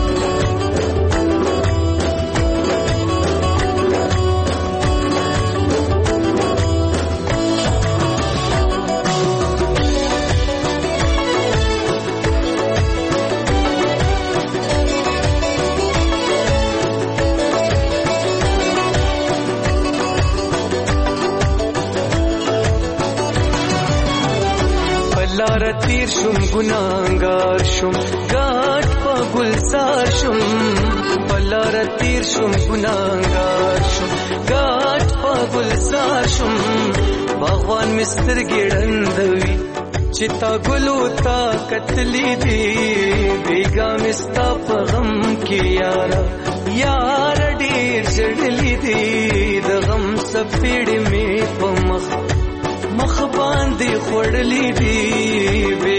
لار تیر شم ګناهګار شم ګاټ په ګلزار شم لار تیر شم ګناهګار شم ګاټ په ګلزار شم باغوان مستر ګړندوي چې تا ګلو تا کتلی دی بیګا مستا په غم کې یارا یار ډېر جړلی دی د غم سپېړې مې په مخ باندې خوړلی دی